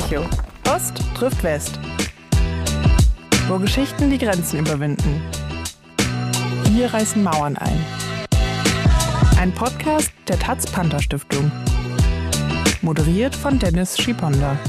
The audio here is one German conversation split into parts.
Echo. Ost trifft West. Wo Geschichten die Grenzen überwinden. Hier reißen Mauern ein. Ein Podcast der taz-Panther-Stiftung. Moderiert von Dennis Schiponda.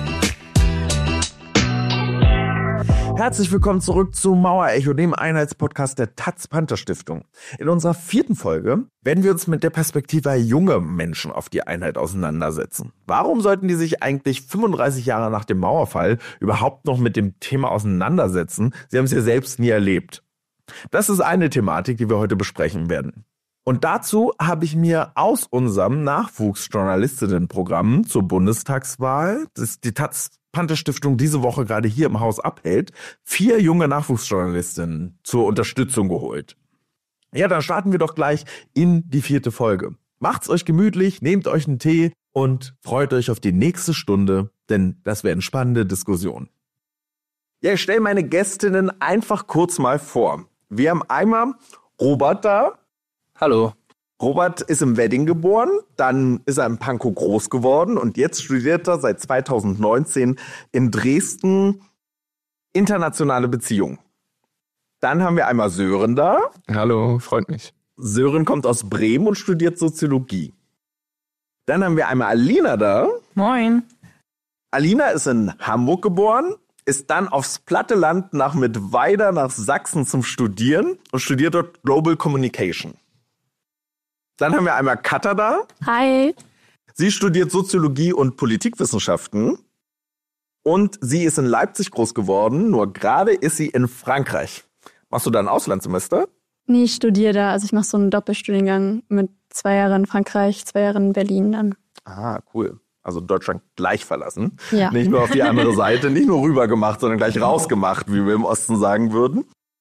Herzlich willkommen zurück zu Mauer-Echo, dem Einheitspodcast der taz-Panther-Stiftung. In unserer 4. Folge werden wir uns mit der Perspektive junger Menschen auf die Einheit auseinandersetzen. Warum sollten die sich eigentlich 35 Jahre nach dem Mauerfall überhaupt noch mit dem Thema auseinandersetzen? Sie haben es ja selbst nie erlebt. Das ist eine Thematik, die wir heute besprechen werden. Und dazu habe ich mir aus unserem Nachwuchsjournalistinnenprogramm zur Bundestagswahl, das die taz-Panther-Stiftung diese Woche gerade hier im Haus abhält, 4 junge Nachwuchsjournalistinnen zur Unterstützung geholt. Ja, dann starten wir doch gleich in die 4. Folge. Macht's euch gemütlich, nehmt euch einen Tee und freut euch auf die nächste Stunde, denn das werden spannende Diskussionen. Ja, ich stelle meine Gästinnen einfach kurz mal vor. Wir haben einmal Robert da. Hallo. Robert ist im Wedding geboren, dann ist er in Pankow groß geworden und jetzt studiert er seit 2019 in Dresden internationale Beziehungen. Dann haben wir einmal Sören da. Hallo, freut mich. Sören kommt aus Bremen und studiert Soziologie. Dann haben wir einmal Alina da. Moin. Alina ist in Hamburg geboren, ist dann aufs platte Land nach Mittweida nach Sachsen zum Studieren und studiert dort Global Communication. Dann haben wir einmal Katha da. Hi. Sie studiert Soziologie und Politikwissenschaften. Und sie ist in Leipzig groß geworden, nur gerade ist sie in Frankreich. Machst du da ein Auslandssemester? Nee, ich studiere da. Also ich mache so einen Doppelstudiengang mit 2 Jahren in Frankreich, 2 Jahren in Berlin dann. Ah, cool. Also Deutschland gleich verlassen. Ja. Nicht nur auf die andere Seite, nicht nur rüber gemacht, sondern gleich rausgemacht, wie wir im Osten sagen würden.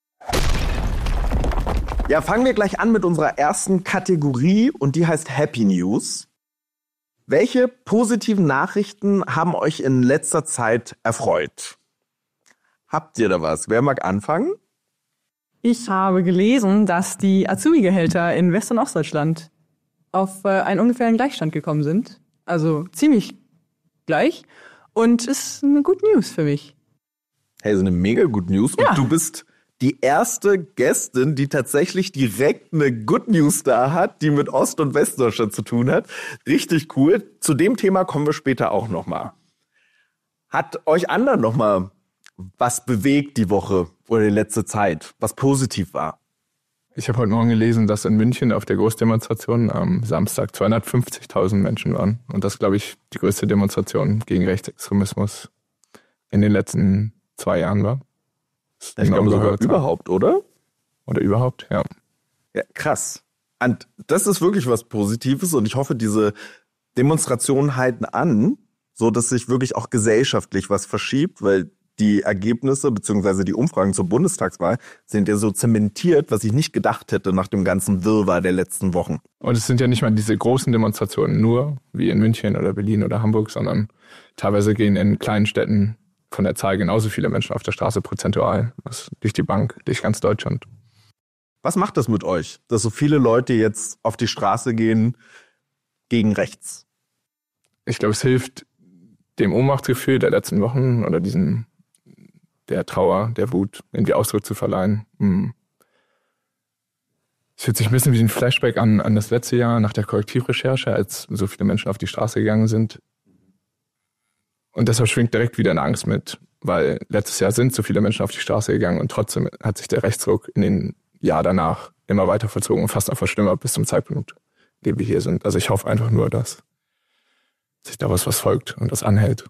Ja, fangen wir gleich an mit unserer ersten Kategorie und die heißt Happy News. Welche positiven Nachrichten haben euch in letzter Zeit erfreut? Habt ihr da was? Wer mag anfangen? Ich habe gelesen, dass die Azubi-Gehälter in West- und Ostdeutschland auf einen ungefähren Gleichstand gekommen sind. Also ziemlich gleich. Und ist eine Good News für mich. Hey, so eine mega Good News. Ja. Und du bist die erste Gästin, die tatsächlich direkt eine Good News da hat, die mit Ost- und Westdeutschland zu tun hat. Richtig cool. Zu dem Thema kommen wir später auch nochmal. Hat euch anderen nochmal was bewegt die Woche oder die letzte Zeit, was positiv war? Ich habe heute Morgen gelesen, dass in München auf der Großdemonstration am Samstag 250.000 Menschen waren. Und das, glaube ich, die größte Demonstration gegen Rechtsextremismus in den letzten 2 Jahren war. Ich glaube sogar überhaupt, oder? Oder überhaupt, ja. Ja, krass. Und das ist wirklich was Positives und ich hoffe, diese Demonstrationen halten an, so dass sich wirklich auch gesellschaftlich was verschiebt, weil die Ergebnisse bzw. die Umfragen zur Bundestagswahl sind ja so zementiert, was ich nicht gedacht hätte nach dem ganzen Wirrwarr der letzten Wochen. Und es sind ja nicht mal diese großen Demonstrationen nur, wie in München oder Berlin oder Hamburg, sondern teilweise gehen in kleinen Städten von der Zahl genauso viele Menschen auf der Straße prozentual. Das durch die Bank, durch ganz Deutschland. Was macht das mit euch, dass so viele Leute jetzt auf die Straße gehen gegen rechts? Ich glaube, es hilft dem Ohnmachtsgefühl der letzten Wochen oder der Trauer, der Wut irgendwie Ausdruck zu verleihen. Es fühlt sich ein bisschen wie ein Flashback an das letzte Jahr nach der Korrektivrecherche, als so viele Menschen auf die Straße gegangen sind. Und deshalb schwingt direkt wieder eine Angst mit, weil letztes Jahr sind so viele Menschen auf die Straße gegangen und trotzdem hat sich der Rechtsruck in den Jahr danach immer weiter verzogen und fast noch verschlimmert bis zum Zeitpunkt, in dem wir hier sind. Also ich hoffe einfach nur, dass sich daraus was folgt und das anhält.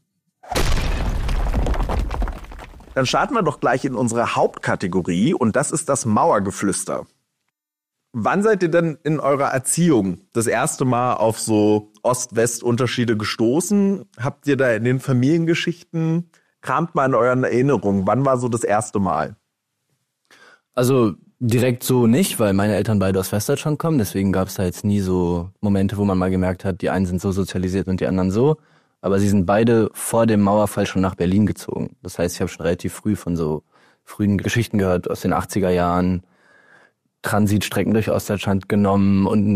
Dann starten wir doch gleich in unsere Hauptkategorie und das ist das Mauergeflüster. Wann seid ihr denn in eurer Erziehung das erste Mal auf so Ost-West-Unterschiede gestoßen? Habt ihr da in den Familiengeschichten, kramt mal in euren Erinnerungen, wann war so das erste Mal? Also direkt so nicht, weil meine Eltern beide aus Westdeutschland kommen. Deswegen gab es da jetzt nie so Momente, wo man mal gemerkt hat, die einen sind so sozialisiert und die anderen so. Aber sie sind beide vor dem Mauerfall schon nach Berlin gezogen. Das heißt, ich habe schon relativ früh von so frühen Geschichten gehört aus den 80er Jahren. Transitstrecken durch Ostdeutschland genommen und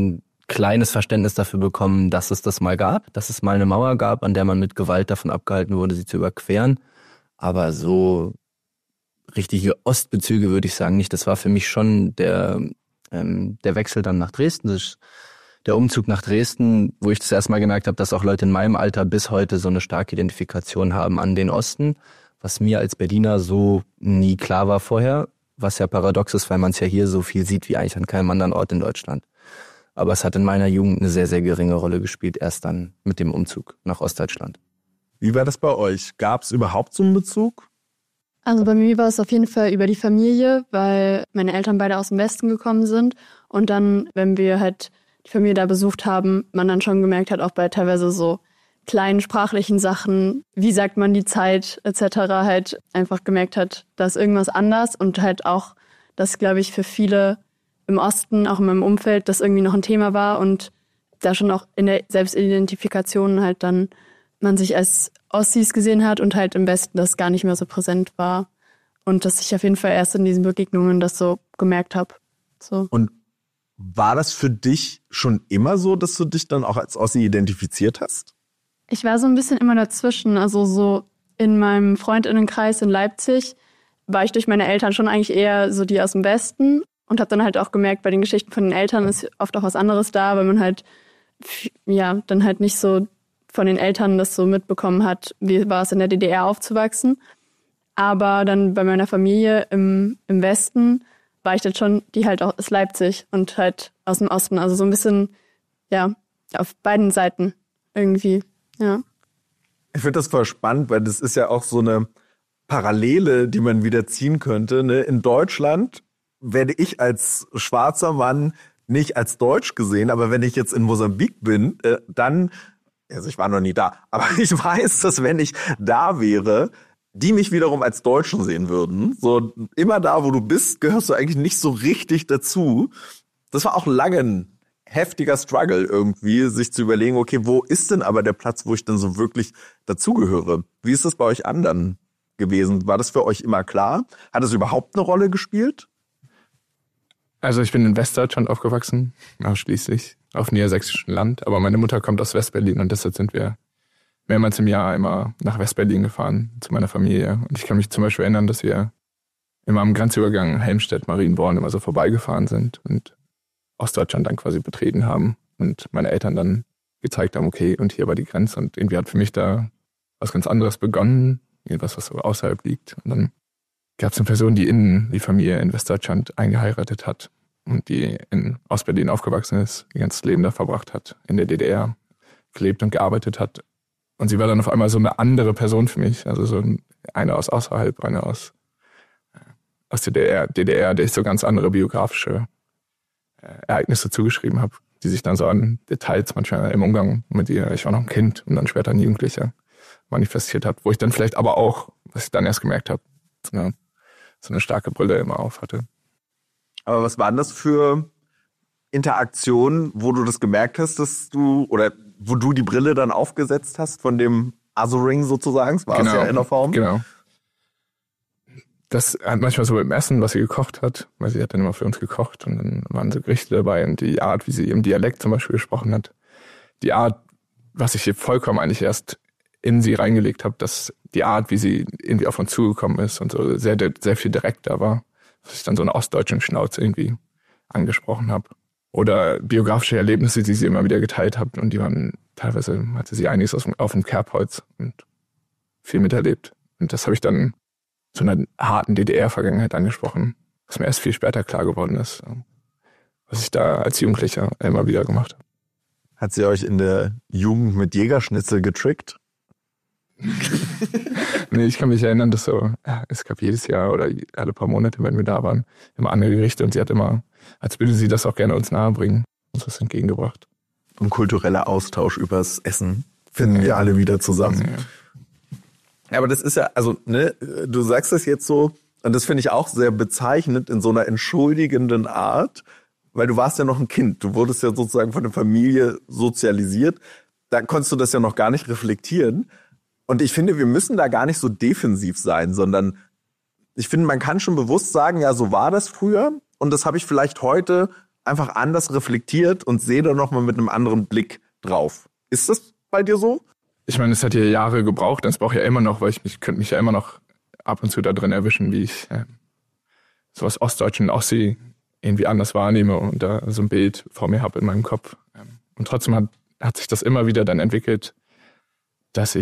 kleines Verständnis dafür bekommen, dass es das mal gab, dass es mal eine Mauer gab, an der man mit Gewalt davon abgehalten wurde, sie zu überqueren. Aber so richtige Ostbezüge würde ich sagen nicht. Das war für mich schon der Wechsel dann nach Dresden, der Umzug nach Dresden, wo ich das erste Mal gemerkt habe, dass auch Leute in meinem Alter bis heute so eine starke Identifikation haben an den Osten, was mir als Berliner so nie klar war vorher, was ja paradox ist, weil man es ja hier so viel sieht wie eigentlich an keinem anderen Ort in Deutschland. Aber es hat in meiner Jugend eine sehr, sehr geringe Rolle gespielt, erst dann mit dem Umzug nach Ostdeutschland. Wie war das bei euch? Gab es überhaupt so einen Bezug? Also bei mir war es auf jeden Fall über die Familie, weil meine Eltern beide aus dem Westen gekommen sind. Und dann, wenn wir halt die Familie da besucht haben, man dann schon gemerkt hat, auch bei teilweise so kleinen sprachlichen Sachen, wie sagt man die Zeit etc., halt einfach gemerkt hat, da ist irgendwas anders. Und halt auch, dass, glaube ich, für viele im Osten, auch in meinem Umfeld, das irgendwie noch ein Thema war und da schon auch in der Selbstidentifikation halt dann man sich als Ossis gesehen hat und halt im Westen das gar nicht mehr so präsent war. Und dass ich auf jeden Fall erst in diesen Begegnungen das so gemerkt habe. So. Und war das für dich schon immer so, dass du dich dann auch als Ossi identifiziert hast? Ich war so ein bisschen immer dazwischen. Also so in meinem Freundinnenkreis in Leipzig war ich durch meine Eltern schon eigentlich eher so die aus dem Westen und habe dann halt auch gemerkt, bei den Geschichten von den Eltern ist oft auch was anderes da, weil man halt, ja, dann halt nicht so von den Eltern das so mitbekommen hat, wie war es in der DDR aufzuwachsen. Aber dann bei meiner Familie im Westen war ich dann schon, die halt auch aus Leipzig und halt aus dem Osten. Also so ein bisschen, ja, auf beiden Seiten irgendwie, ja. Ich finde das voll spannend, weil das ist ja auch so eine Parallele, die man wieder ziehen könnte. Ne? In Deutschland werde ich als schwarzer Mann nicht als deutsch gesehen, aber wenn ich jetzt in Mosambik bin, dann, also ich war noch nie da, aber ich weiß, dass wenn ich da wäre, die mich wiederum als Deutschen sehen würden. So immer da, wo du bist, gehörst du eigentlich nicht so richtig dazu. Das war auch lange ein heftiger Struggle irgendwie, sich zu überlegen, okay, wo ist denn aber der Platz, wo ich denn so wirklich dazugehöre? Wie ist das bei euch anderen gewesen? War das für euch immer klar? Hat es überhaupt eine Rolle gespielt? Also ich bin in Westdeutschland aufgewachsen, ausschließlich auf niedersächsischem Land. Aber meine Mutter kommt aus Westberlin und deshalb sind wir mehrmals im Jahr immer nach Westberlin gefahren zu meiner Familie. Und ich kann mich zum Beispiel erinnern, dass wir immer am Grenzübergang Helmstedt-Marienborn immer so vorbeigefahren sind und Ostdeutschland dann quasi betreten haben und meine Eltern dann gezeigt haben, okay, und hier war die Grenze und irgendwie hat für mich da was ganz anderes begonnen, irgendwas, was so außerhalb liegt. Und dann gab es eine Person, die in die Familie in Westdeutschland eingeheiratet hat und die in Ostberlin aufgewachsen ist, ihr ganzes Leben da verbracht hat, in der DDR gelebt und gearbeitet hat. Und sie war dann auf einmal so eine andere Person für mich, also so eine aus außerhalb, eine aus der DDR, der ich so ganz andere biografische Ereignisse zugeschrieben habe, die sich dann so an Details manchmal im Umgang mit ihr, ich war noch ein Kind und dann später ein Jugendlicher, manifestiert hat, wo ich dann vielleicht aber auch, was ich dann erst gemerkt habe, so eine starke Brille immer auf hatte. Aber was waren das für Interaktionen, wo du das gemerkt hast, dass du, oder wo du die Brille dann aufgesetzt hast von dem Othering sozusagen, das war es ja in der Form? Genau. Das hat manchmal so beim Essen, was sie gekocht hat, weil sie hat dann immer für uns gekocht und dann waren so Gerichte dabei und die Art, wie sie im Dialekt zum Beispiel gesprochen hat, die Art, was ich hier vollkommen eigentlich erst in sie reingelegt habe, dass die Art, wie sie irgendwie auf uns zugekommen ist und so sehr, sehr viel direkter war, dass ich dann so eine ostdeutschen Schnauze irgendwie angesprochen habe. Oder biografische Erlebnisse, die sie immer wieder geteilt hat und die waren, teilweise hatte sie einiges auf dem Kerbholz und viel miterlebt. Und das habe ich dann zu einer harten DDR-Vergangenheit angesprochen, was mir erst viel später klar geworden ist, was ich da als Jugendlicher immer wieder gemacht habe. Hat sie euch in der Jugend mit Jägerschnitzel getrickt? Nee, ich kann mich erinnern, dass es gab jedes Jahr oder alle paar Monate, wenn wir da waren, immer andere Gerichte und sie hat immer, als würde sie das auch gerne uns nahebringen, uns das entgegengebracht. Und kultureller Austausch übers Essen finden wir alle wieder zusammen. Ja, aber das ist ja, also, ne, du sagst das jetzt so, und das finde ich auch sehr bezeichnend in so einer entschuldigenden Art, weil du warst ja noch ein Kind, du wurdest ja sozusagen von der Familie sozialisiert, da konntest du das ja noch gar nicht reflektieren. Und ich finde, wir müssen da gar nicht so defensiv sein, sondern ich finde, man kann schon bewusst sagen, ja, so war das früher und das habe ich vielleicht heute einfach anders reflektiert und sehe da nochmal mit einem anderen Blick drauf. Ist das bei dir so? Ich meine, es hat ja Jahre gebraucht, das brauche ich ja immer noch, weil ich könnte mich ja immer noch ab und zu da drin erwischen, wie ich so aus Ostdeutsch und Ossi irgendwie anders wahrnehme und da so ein Bild vor mir habe in meinem Kopf. Und trotzdem hat sich das immer wieder dann entwickelt, dass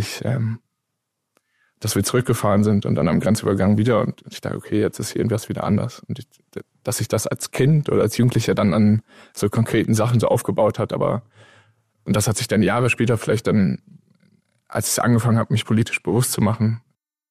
wir zurückgefahren sind und dann am Grenzübergang wieder und ich dachte, okay, jetzt ist hier irgendwas wieder anders. Und dass sich das als Kind oder als Jugendlicher dann an so konkreten Sachen so aufgebaut hat, und das hat sich dann Jahre später vielleicht dann, als ich angefangen habe, mich politisch bewusst zu machen,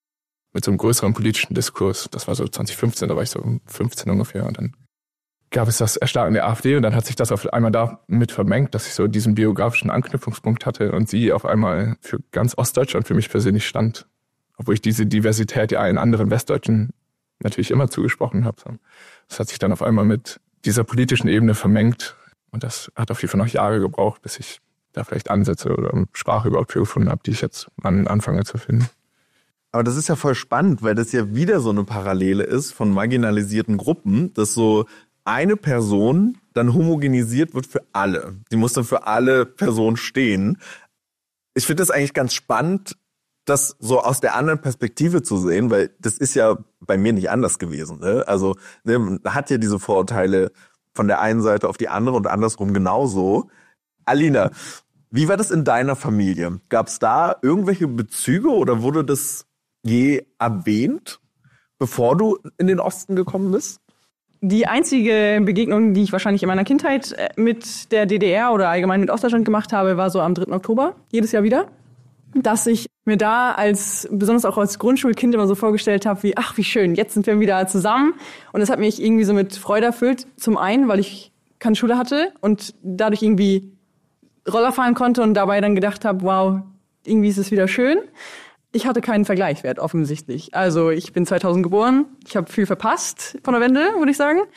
mit so einem größeren politischen Diskurs, das war so 2015, da war ich so 15 ungefähr und dann gab es das Erstarken der AfD und dann hat sich das auf einmal damit vermengt, dass ich so diesen biografischen Anknüpfungspunkt hatte und sie auf einmal für ganz Ostdeutschland für mich persönlich stand. Obwohl ich diese Diversität ja allen anderen Westdeutschen natürlich immer zugesprochen habe. Das hat sich dann auf einmal mit dieser politischen Ebene vermengt und das hat auf jeden Fall noch Jahre gebraucht, bis ich da vielleicht Ansätze oder Sprache überhaupt für gefunden habe, die ich jetzt anfange zu finden. Aber das ist ja voll spannend, weil das ja wieder so eine Parallele ist von marginalisierten Gruppen, dass so eine Person dann homogenisiert wird für alle. Die muss dann für alle Personen stehen. Ich finde das eigentlich ganz spannend, das so aus der anderen Perspektive zu sehen, weil das ist ja bei mir nicht anders gewesen. Ne? Also man hat ja diese Vorurteile von der einen Seite auf die andere und andersrum genauso. Alina, wie war das in deiner Familie? Gab es da irgendwelche Bezüge oder wurde das je erwähnt, bevor du in den Osten gekommen bist? Die einzige Begegnung, die ich wahrscheinlich in meiner Kindheit mit der DDR oder allgemein mit Ostdeutschland gemacht habe, war so am 3. Oktober, jedes Jahr wieder. Dass ich mir da besonders auch als Grundschulkind immer so vorgestellt habe, wie schön, jetzt sind wir wieder zusammen. Und das hat mich irgendwie so mit Freude erfüllt. Zum einen, weil ich keine Schule hatte und dadurch irgendwie Roller fahren konnte und dabei dann gedacht habe, wow, irgendwie ist es wieder schön. Ich hatte keinen Vergleichswert offensichtlich. Also ich bin 2000 geboren, ich habe viel verpasst von der Wende, würde ich sagen.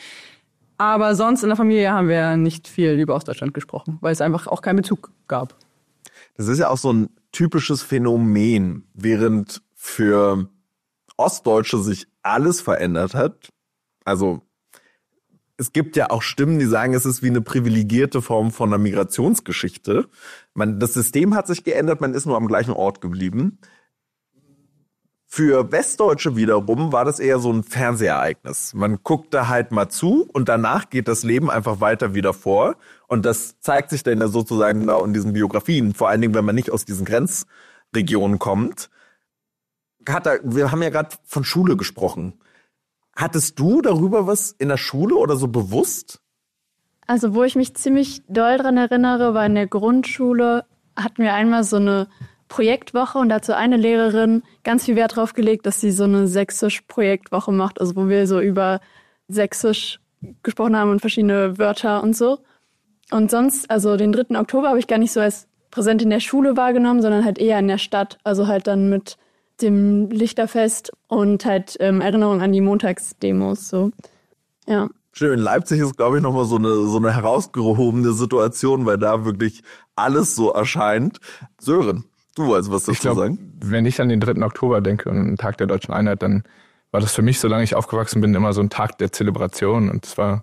Aber sonst in der Familie haben wir nicht viel über Ostdeutschland gesprochen, weil es einfach auch keinen Bezug gab. Das ist ja auch so ein typisches Phänomen, während für Ostdeutsche sich alles verändert hat. Also es gibt ja auch Stimmen, die sagen, es ist wie eine privilegierte Form von einer Migrationsgeschichte. Das System hat sich geändert, man ist nur am gleichen Ort geblieben. Für Westdeutsche wiederum war das eher so ein Fernsehereignis. Man guckt da halt mal zu und danach geht das Leben einfach weiter wieder vor. Und das zeigt sich dann ja sozusagen da in diesen Biografien, vor allen Dingen, wenn man nicht aus diesen Grenzregionen kommt. Wir haben ja gerade von Schule gesprochen. Hattest du darüber was in der Schule oder so bewusst? Also wo ich mich ziemlich doll dran erinnere, war in der Grundschule, hatten wir einmal so eine Projektwoche und dazu eine Lehrerin ganz viel Wert drauf gelegt, dass sie so eine Sächsisch-Projektwoche macht, also wo wir so über Sächsisch gesprochen haben und verschiedene Wörter und so. Und sonst, also den 3. Oktober habe ich gar nicht so als präsent in der Schule wahrgenommen, sondern halt eher in der Stadt, also halt dann mit dem Lichterfest und halt Erinnerung an die Montagsdemos, so, ja. Schön, in Leipzig ist, glaube ich, nochmal so eine herausgehobene Situation, weil da wirklich alles so erscheint. Sören, du wolltest was dazu sagen? Wenn ich an den 3. Oktober denke und den Tag der Deutschen Einheit, dann war das für mich, solange ich aufgewachsen bin, immer so ein Tag der Zelebration. Und es war,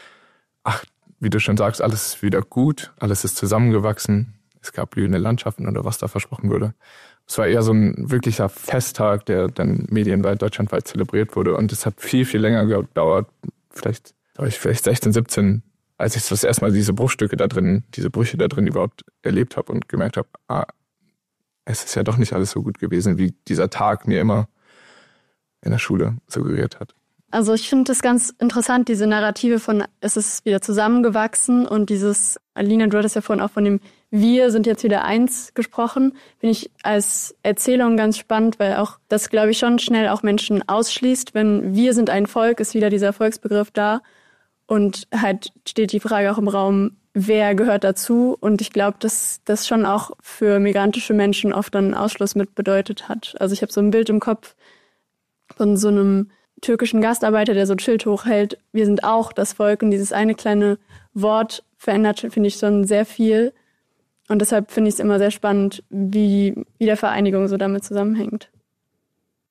wie du schon sagst, alles ist wieder gut, alles ist zusammengewachsen. Es gab blühende Landschaften oder was da versprochen wurde. Es war eher so ein wirklicher Festtag, der dann medienweit, deutschlandweit zelebriert wurde. Und es hat viel, viel länger gedauert. Vielleicht 16, 17, als ich das erste Mal diese Brüche da drin überhaupt erlebt habe und gemerkt habe, es ist ja doch nicht alles so gut gewesen, wie dieser Tag mir immer in der Schule suggeriert hat. Also ich finde das ganz interessant, diese Narrative von, es ist wieder zusammengewachsen und dieses, Alina, du hattest ja vorhin auch von dem Wir sind jetzt wieder eins gesprochen, finde ich als Erzählung ganz spannend, weil auch das, glaube ich, schon schnell auch Menschen ausschließt. Wenn wir sind ein Volk, ist wieder dieser Volksbegriff da und halt steht die Frage auch im Raum, wer gehört dazu? Und ich glaube, dass das schon auch für migrantische Menschen oft einen Ausschluss mit bedeutet hat. Also ich habe so ein Bild im Kopf von so einem türkischen Gastarbeiter, der so ein Schild hochhält, wir sind auch das Volk. Und dieses eine kleine Wort verändert, finde ich, schon sehr viel. Und deshalb finde ich es immer sehr spannend, wie Wiedervereinigung so damit zusammenhängt.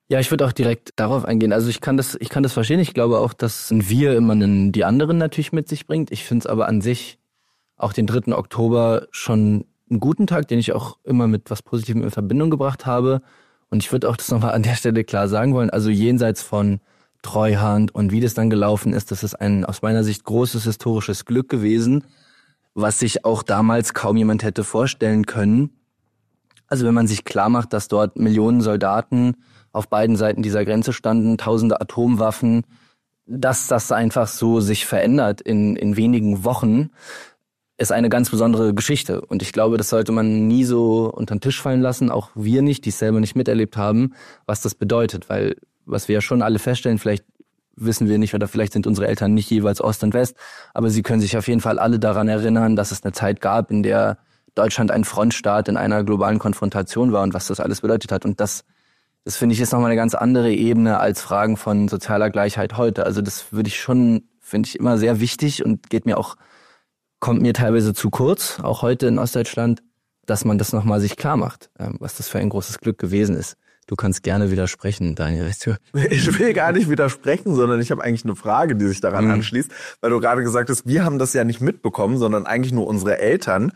Ja, ich würde auch direkt darauf eingehen. Also ich kann das verstehen. Ich glaube auch, dass ein Wir immer die anderen natürlich mit sich bringt. Ich finde es aber an sich auch den 3. Oktober schon einen guten Tag, den ich auch immer mit was Positivem in Verbindung gebracht habe. Und ich würde auch das nochmal an der Stelle klar sagen wollen. Also jenseits von Treuhand und wie das dann gelaufen ist, das ist ein aus meiner Sicht großes historisches Glück gewesen, was sich auch damals kaum jemand hätte vorstellen können. Also wenn man sich klar macht, dass dort Millionen Soldaten auf beiden Seiten dieser Grenze standen, tausende Atomwaffen, dass das einfach so sich verändert in wenigen Wochen, ist eine ganz besondere Geschichte. Und ich glaube, das sollte man nie so unter den Tisch fallen lassen, auch wir nicht, die es selber nicht miterlebt haben, was das bedeutet. Weil, was wir ja schon alle feststellen, vielleicht wissen wir nicht oder vielleicht sind unsere Eltern nicht jeweils Ost und West, aber sie können sich auf jeden Fall alle daran erinnern, dass es eine Zeit gab, in der Deutschland ein Frontstaat in einer globalen Konfrontation war und was das alles bedeutet hat. Und das finde ich, ist nochmal eine ganz andere Ebene als Fragen von sozialer Gleichheit heute. Also das finde ich immer sehr wichtig und kommt mir teilweise zu kurz, auch heute in Ostdeutschland, dass man das nochmal sich klar macht, was das für ein großes Glück gewesen ist. Du kannst gerne widersprechen, Daniel. Ich will gar nicht widersprechen, sondern ich habe eigentlich eine Frage, die sich daran anschließt, weil du gerade gesagt hast, wir haben das ja nicht mitbekommen, sondern eigentlich nur unsere Eltern.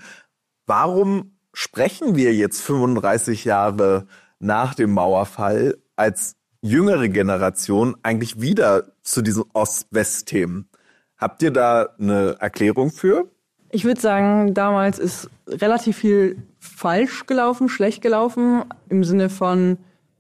Warum sprechen wir jetzt 35 Jahre nach dem Mauerfall als jüngere Generation eigentlich wieder zu diesen Ost-West-Themen? Habt ihr da eine Erklärung für? Ich würde sagen, damals ist relativ viel falsch gelaufen, schlecht gelaufen, im Sinne von,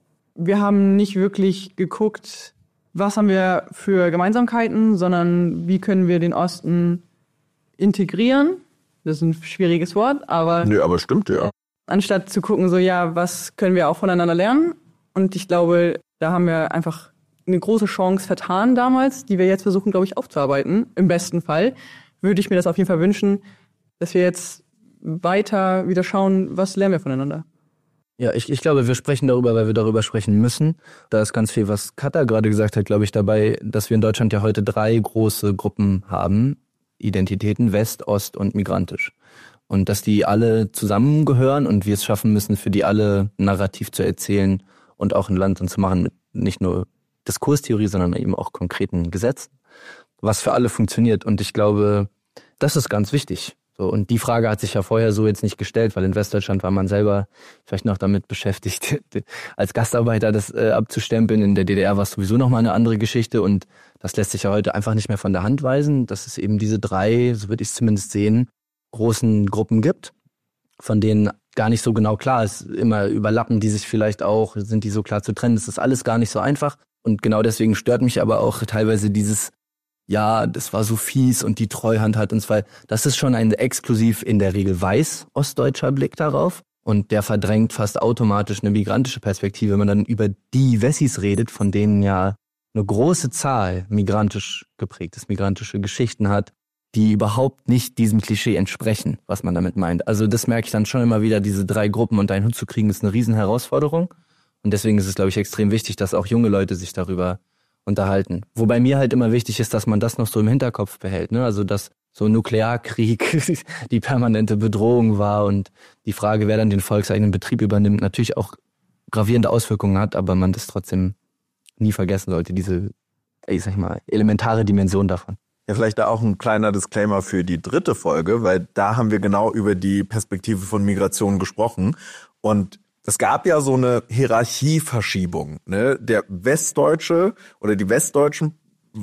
wir haben nicht wirklich geguckt, was haben wir für Gemeinsamkeiten, sondern wie können wir den Osten integrieren. Das ist ein schwieriges Wort, aber... Nee, aber stimmt, ja. Anstatt zu gucken, so ja, was können wir auch voneinander lernen? Und ich glaube, da haben wir einfach eine große Chance vertan damals, die wir jetzt versuchen, glaube ich, aufzuarbeiten. Im besten Fall würde ich mir das auf jeden Fall wünschen, dass wir jetzt weiter wieder schauen, was lernen wir voneinander. Ja, ich glaube, wir sprechen darüber, weil wir darüber sprechen müssen. Da ist ganz viel, was Katha gerade gesagt hat, glaube ich, dabei, dass wir in Deutschland ja heute 3 große Gruppen haben. Identitäten, West, Ost und migrantisch. Und dass die alle zusammengehören und wir es schaffen müssen, für die alle ein Narrativ zu erzählen und auch ein Land zu machen mit nicht nur Diskurstheorie, sondern eben auch konkreten Gesetzen, was für alle funktioniert. Und ich glaube, das ist ganz wichtig. So, und die Frage hat sich ja vorher so jetzt nicht gestellt, weil in Westdeutschland war man selber vielleicht noch damit beschäftigt, als Gastarbeiter das abzustempeln. In der DDR war es sowieso nochmal eine andere Geschichte und das lässt sich ja heute einfach nicht mehr von der Hand weisen, dass es eben diese 3, so würde ich es zumindest sehen, großen Gruppen gibt, von denen gar nicht so genau klar ist, immer überlappen die sich vielleicht auch, sind die so klar zu trennen, das ist alles gar nicht so einfach. Und genau deswegen stört mich aber auch teilweise dieses, ja, das war so fies und die Treuhand hat uns, weil das ist schon ein exklusiv in der Regel weiß ostdeutscher Blick darauf und der verdrängt fast automatisch eine migrantische Perspektive, wenn man dann über die Wessis redet, von denen ja eine große Zahl migrantisch geprägt ist, migrantische Geschichten hat, die überhaupt nicht diesem Klischee entsprechen, was man damit meint. Also das merke ich dann schon immer wieder, diese 3 Gruppen unter einen Hut zu kriegen, ist eine Riesenherausforderung. Und deswegen ist es, glaube ich, extrem wichtig, dass auch junge Leute sich darüber unterhalten. Wobei mir halt immer wichtig ist, dass man das noch so im Hinterkopf behält, ne? Also dass so Nuklearkrieg die permanente Bedrohung war und die Frage, wer dann den volkseigenen Betrieb übernimmt, natürlich auch gravierende Auswirkungen hat, aber man das trotzdem nie vergessen sollte, diese, ich sag mal, elementare Dimension davon. Ja, vielleicht da auch ein kleiner Disclaimer für die 3. Folge, weil da haben wir genau über die Perspektive von Migration gesprochen. Und es gab ja so eine Hierarchieverschiebung, ne? Der Westdeutsche oder die westdeutsche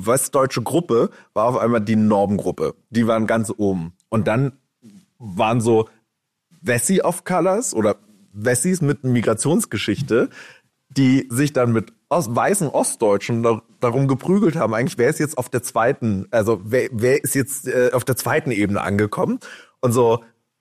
Gruppe war auf einmal die Normgruppe. Die waren ganz oben. Und dann waren so Wessi of Colors oder Wessis mit Migrationsgeschichte, die sich dann mit weißen Ostdeutschen darum geprügelt haben, eigentlich wer ist jetzt auf der zweiten, also wer ist jetzt auf der zweiten Ebene angekommen und so,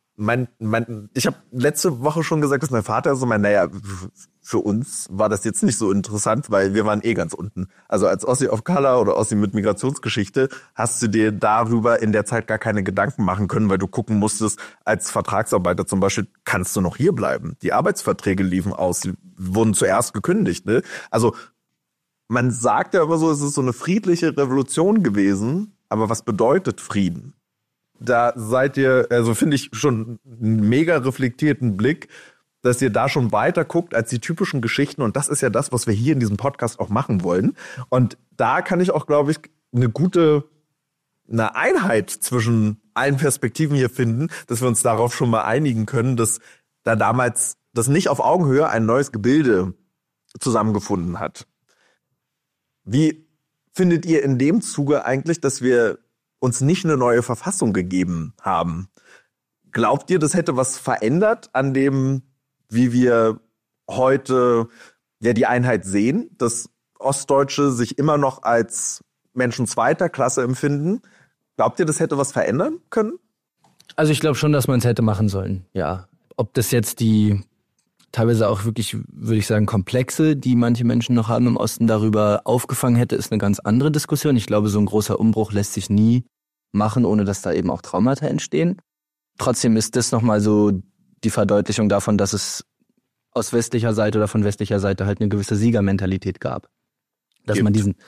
ich habe letzte Woche schon gesagt, dass mein Vater so naja, für uns war das jetzt nicht so interessant, weil wir waren ganz unten. Also als Ossi of Color oder Ossi mit Migrationsgeschichte hast du dir darüber in der Zeit gar keine Gedanken machen können, weil du gucken musstest, als Vertragsarbeiter zum Beispiel, kannst du noch hier bleiben? Die Arbeitsverträge liefen aus, die wurden zuerst gekündigt, ne? Also man sagt ja immer so, es ist so eine friedliche Revolution gewesen, aber was bedeutet Frieden? Da seid ihr, also finde ich schon einen mega reflektierten Blick, dass ihr da schon weiter guckt als die typischen Geschichten. Und das ist ja das, was wir hier in diesem Podcast auch machen wollen. Und da kann ich auch, glaube ich, eine Einheit zwischen allen Perspektiven hier finden, dass wir uns darauf schon mal einigen können, dass da damals das nicht auf Augenhöhe ein neues Gebilde zusammengefunden hat. Wie findet ihr in dem Zuge eigentlich, dass wir uns nicht eine neue Verfassung gegeben haben? Glaubt ihr, das hätte was verändert an dem, wie wir heute ja die Einheit sehen, dass Ostdeutsche sich immer noch als Menschen zweiter Klasse empfinden? Glaubt ihr, das hätte was verändern können? Also ich glaube schon, dass man es hätte machen sollen, ja. Ob das jetzt die teilweise auch wirklich, würde ich sagen, Komplexe, die manche Menschen noch haben im Osten, darüber aufgefangen hätte, ist eine ganz andere Diskussion. Ich glaube, so ein großer Umbruch lässt sich nie machen, ohne dass da eben auch Traumata entstehen. Trotzdem ist das nochmal so die Verdeutlichung davon, dass es aus westlicher Seite oder von westlicher Seite halt eine gewisse Siegermentalität gab. Dass man diesen...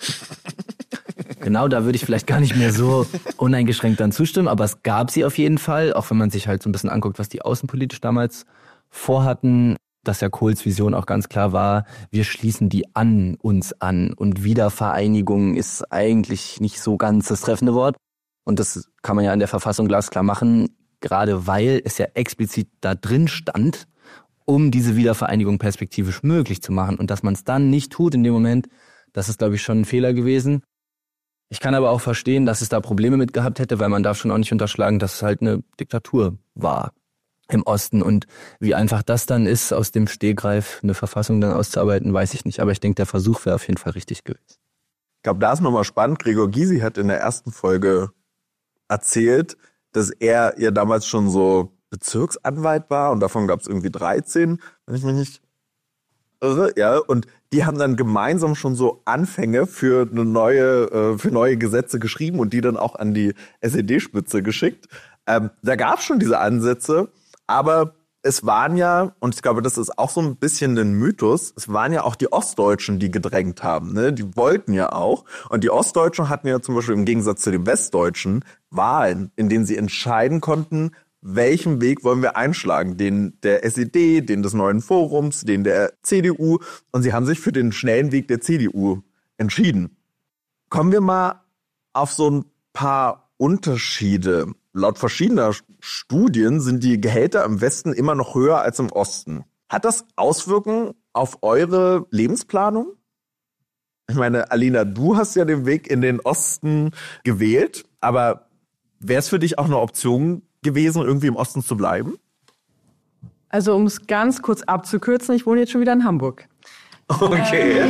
Genau, da würde ich vielleicht gar nicht mehr so uneingeschränkt dann zustimmen, aber es gab sie auf jeden Fall, auch wenn man sich halt so ein bisschen anguckt, was die außenpolitisch damals vorhatten, dass ja Kohls Vision auch ganz klar war, wir schließen die an uns an und Wiedervereinigung ist eigentlich nicht so ganz das treffende Wort und das kann man ja in der Verfassung glasklar machen, gerade weil es ja explizit da drin stand, um diese Wiedervereinigung perspektivisch möglich zu machen und dass man es dann nicht tut in dem Moment, das ist glaube ich schon ein Fehler gewesen. Ich kann aber auch verstehen, dass es da Probleme mit gehabt hätte, weil man darf schon auch nicht unterschlagen, dass es halt eine Diktatur war im Osten. Und wie einfach das dann ist, aus dem Stegreif eine Verfassung dann auszuarbeiten, weiß ich nicht. Aber ich denke, der Versuch wäre auf jeden Fall richtig gewesen. Ich glaube, da ist nochmal spannend. Gregor Gysi hat in der ersten Folge erzählt, dass er ja damals schon so Bezirksanwalt war und davon gab es irgendwie 13, wenn ich mich nicht irre. Ja, und die haben dann gemeinsam schon so Anfänge für neue Gesetze geschrieben und die dann auch an die SED-Spitze geschickt. Da gab es schon diese Ansätze, aber es waren ja, und ich glaube, das ist auch so ein bisschen ein Mythos, es waren ja auch die Ostdeutschen, die gedrängt haben. Ne? Die wollten ja auch. Und die Ostdeutschen hatten ja zum Beispiel im Gegensatz zu den Westdeutschen Wahlen, in denen sie entscheiden konnten, welchen Weg wollen wir einschlagen? Den der SED, den des Neuen Forums, den der CDU. Und sie haben sich für den schnellen Weg der CDU entschieden. Kommen wir mal auf so ein paar Unterschiede. Laut verschiedener Studien sind die Gehälter im Westen immer noch höher als im Osten. Hat das Auswirkungen auf eure Lebensplanung? Ich meine, Alina, du hast ja den Weg in den Osten gewählt, aber wäre es für dich auch eine Option gewesen, irgendwie im Osten zu bleiben? Also um es ganz kurz abzukürzen, ich wohne jetzt schon wieder in Hamburg. Okay.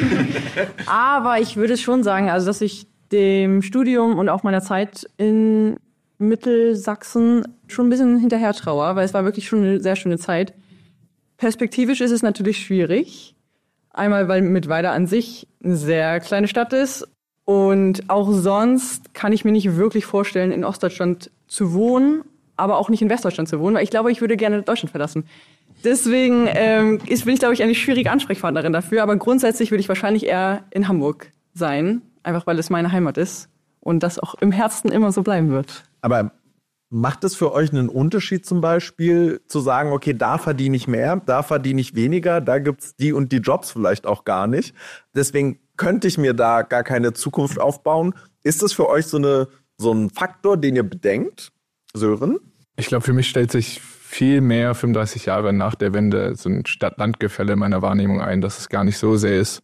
Aber ich würde schon sagen, also dass ich dem Studium und auch meiner Zeit in Mittelsachsen schon ein bisschen hinterher traue, weil es war wirklich schon eine sehr schöne Zeit. Perspektivisch ist es natürlich schwierig. Einmal, weil Mittweida an sich eine sehr kleine Stadt ist. Und auch sonst kann ich mir nicht wirklich vorstellen, in Ostdeutschland zu wohnen, aber auch nicht in Westdeutschland zu wohnen, weil ich glaube, ich würde gerne Deutschland verlassen. Deswegen bin ich, glaube ich, eine schwierige Ansprechpartnerin dafür. Aber grundsätzlich würde ich wahrscheinlich eher in Hamburg sein, einfach weil es meine Heimat ist und das auch im Herzen immer so bleiben wird. Aber macht es für euch einen Unterschied zum Beispiel, zu sagen, okay, da verdiene ich mehr, da verdiene ich weniger, da gibt's die und die Jobs vielleicht auch gar nicht. Deswegen könnte ich mir da gar keine Zukunft aufbauen. Ist das für euch so ein Faktor, den ihr bedenkt, Sören? Ich glaube, für mich stellt sich viel mehr 35 Jahre nach der Wende so ein Stadt-Land-Gefälle in meiner Wahrnehmung ein, dass es gar nicht so sehr ist.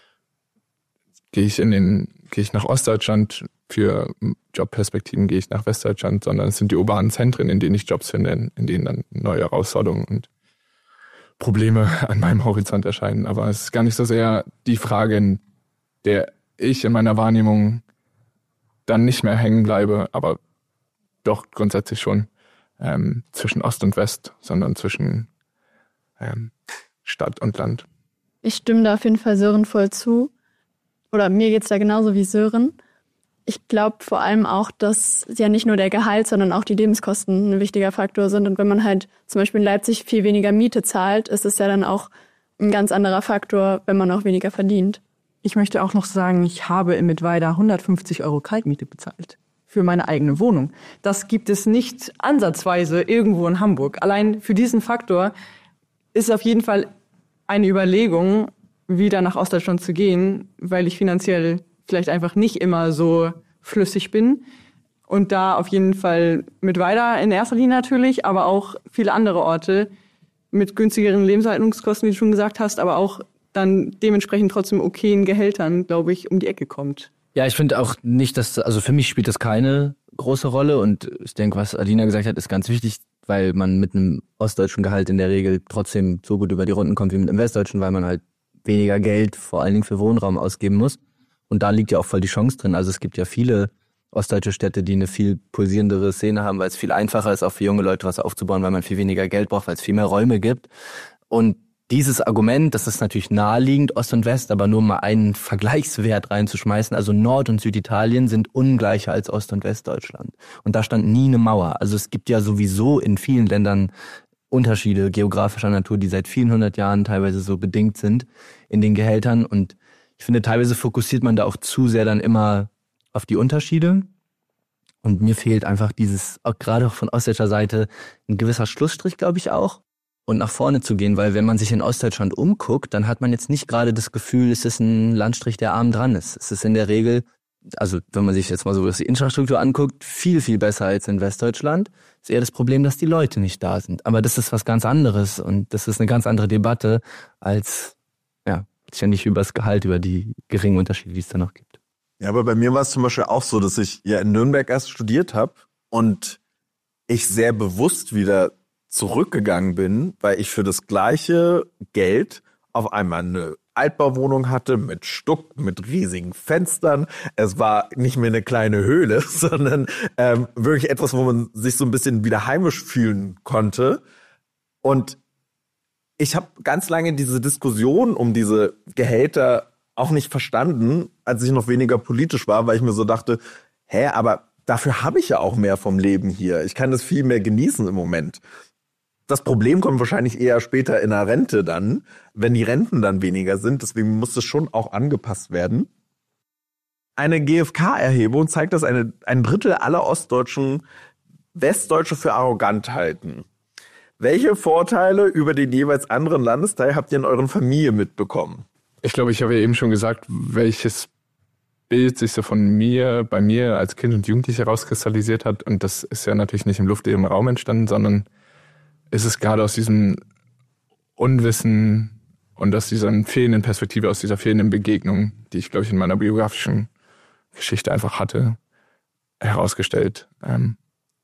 Gehe ich nach Ostdeutschland für Jobperspektiven, gehe ich nach Westdeutschland, sondern es sind die urbanen Zentren, in denen ich Jobs finde, in denen dann neue Herausforderungen und Probleme an meinem Horizont erscheinen. Aber es ist gar nicht so sehr die Frage, in der ich in meiner Wahrnehmung dann nicht mehr hängen bleibe, aber doch grundsätzlich schon zwischen Ost und West, sondern zwischen Stadt und Land. Ich stimme da auf jeden Fall Sören voll zu. Oder mir geht's da genauso wie Sören. Ich glaube vor allem auch, dass ja nicht nur der Gehalt, sondern auch die Lebenskosten ein wichtiger Faktor sind. Und wenn man halt zum Beispiel in Leipzig viel weniger Miete zahlt, ist es ja dann auch ein ganz anderer Faktor, wenn man auch weniger verdient. Ich möchte auch noch sagen, ich habe in Mittweida 150 € Kaltmiete bezahlt für meine eigene Wohnung. Das gibt es nicht ansatzweise irgendwo in Hamburg. Allein für diesen Faktor ist auf jeden Fall eine Überlegung, wieder nach Ostdeutschland zu gehen, weil ich finanziell vielleicht einfach nicht immer so flüssig bin. Und da auf jeden Fall mit Weida in erster Linie natürlich, aber auch viele andere Orte mit günstigeren Lebenshaltungskosten, wie du schon gesagt hast, aber auch dann dementsprechend trotzdem okayen Gehältern, glaube ich, um die Ecke kommt. Ja, ich finde auch nicht, also für mich spielt das keine große Rolle und ich denke, was Alina gesagt hat, ist ganz wichtig, weil man mit einem ostdeutschen Gehalt in der Regel trotzdem so gut über die Runden kommt wie mit einem westdeutschen, weil man halt weniger Geld vor allen Dingen für Wohnraum ausgeben muss. Und da liegt ja auch voll die Chance drin. Also es gibt ja viele ostdeutsche Städte, die eine viel pulsierendere Szene haben, weil es viel einfacher ist, auch für junge Leute was aufzubauen, weil man viel weniger Geld braucht, weil es viel mehr Räume gibt. Und dieses Argument, das ist natürlich naheliegend, Ost und West, aber nur mal einen Vergleichswert reinzuschmeißen. Also Nord- und Süditalien sind ungleicher als Ost- und Westdeutschland. Und da stand nie eine Mauer. Also es gibt ja sowieso in vielen Ländern Unterschiede geografischer Natur, die seit vielen hundert Jahren teilweise so bedingt sind in den Gehältern. Und ich finde, teilweise fokussiert man da auch zu sehr dann immer auf die Unterschiede. Und mir fehlt einfach dieses, auch gerade auch von ostdeutscher Seite, ein gewisser Schlussstrich, glaube ich auch. Und nach vorne zu gehen, weil wenn man sich in Ostdeutschland umguckt, dann hat man jetzt nicht gerade das Gefühl, es ist ein Landstrich, der arm dran ist. Es ist in der Regel, also wenn man sich jetzt mal so die Infrastruktur anguckt, viel, viel besser als in Westdeutschland. Ist eher das Problem, dass die Leute nicht da sind. Aber das ist was ganz anderes und das ist eine ganz andere Debatte als, ja, ständig über das Gehalt, über die geringen Unterschiede, die es da noch gibt. Ja, aber bei mir war es zum Beispiel auch so, dass ich ja in Nürnberg erst studiert habe und ich sehr bewusst wieder zurückgegangen bin, weil ich für das gleiche Geld auf einmal eine Altbauwohnung hatte mit Stuck, mit riesigen Fenstern. Es war nicht mehr eine kleine Höhle, sondern wirklich etwas, wo man sich so ein bisschen wieder heimisch fühlen konnte. Und ich habe ganz lange diese Diskussion um diese Gehälter auch nicht verstanden, als ich noch weniger politisch war, weil ich mir so dachte, aber dafür habe ich ja auch mehr vom Leben hier. Ich kann das viel mehr genießen im Moment. Das Problem kommt wahrscheinlich eher später in der Rente dann, wenn die Renten dann weniger sind. Deswegen muss es schon auch angepasst werden. Eine GfK-Erhebung zeigt, dass ein Drittel aller Ostdeutschen Westdeutsche für arrogant halten. Welche Vorteile über den jeweils anderen Landesteil habt ihr in euren Familien mitbekommen? Ich glaube, ich habe ja eben schon gesagt, welches Bild sich so bei mir als Kind und Jugendlicher herauskristallisiert hat. Und das ist ja natürlich nicht im luftleeren Raum entstanden, sondern ist es gerade aus diesem Unwissen und aus dieser fehlenden Perspektive, aus dieser fehlenden Begegnung, die ich, glaube ich, in meiner biografischen Geschichte einfach hatte, herausgestellt. Und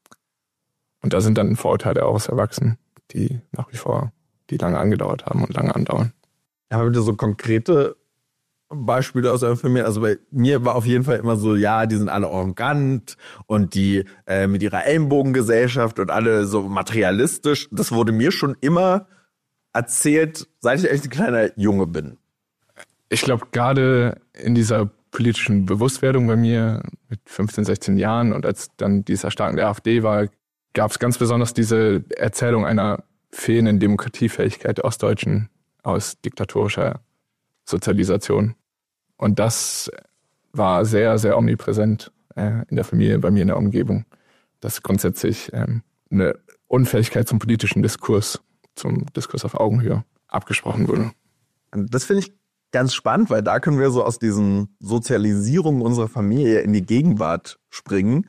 da sind dann Vorurteile auch erwachsen, die nach wie vor, die lange angedauert haben und lange andauern. Haben wir so konkrete Beispiele aus eurer Familie? Also bei mir war auf jeden Fall immer so, ja, die sind alle arrogant und die mit ihrer Ellenbogengesellschaft und alle so materialistisch. Das wurde mir schon immer erzählt, seit ich echt ein kleiner Junge bin. Ich glaube, gerade in dieser politischen Bewusstwerdung bei mir mit 15, 16 Jahren und als dann dieses Erstarken der AfD war, gab es ganz besonders diese Erzählung einer fehlenden Demokratiefähigkeit der Ostdeutschen aus diktatorischer Sozialisation. Und das war sehr, sehr omnipräsent in der Familie, bei mir in der Umgebung, dass grundsätzlich eine Unfähigkeit zum politischen Diskurs, zum Diskurs auf Augenhöhe abgesprochen wurde. Das finde ich ganz spannend, weil da können wir so aus diesen Sozialisierungen unserer Familie in die Gegenwart springen.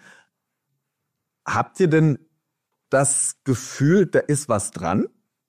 Habt ihr denn das Gefühl, da ist was dran?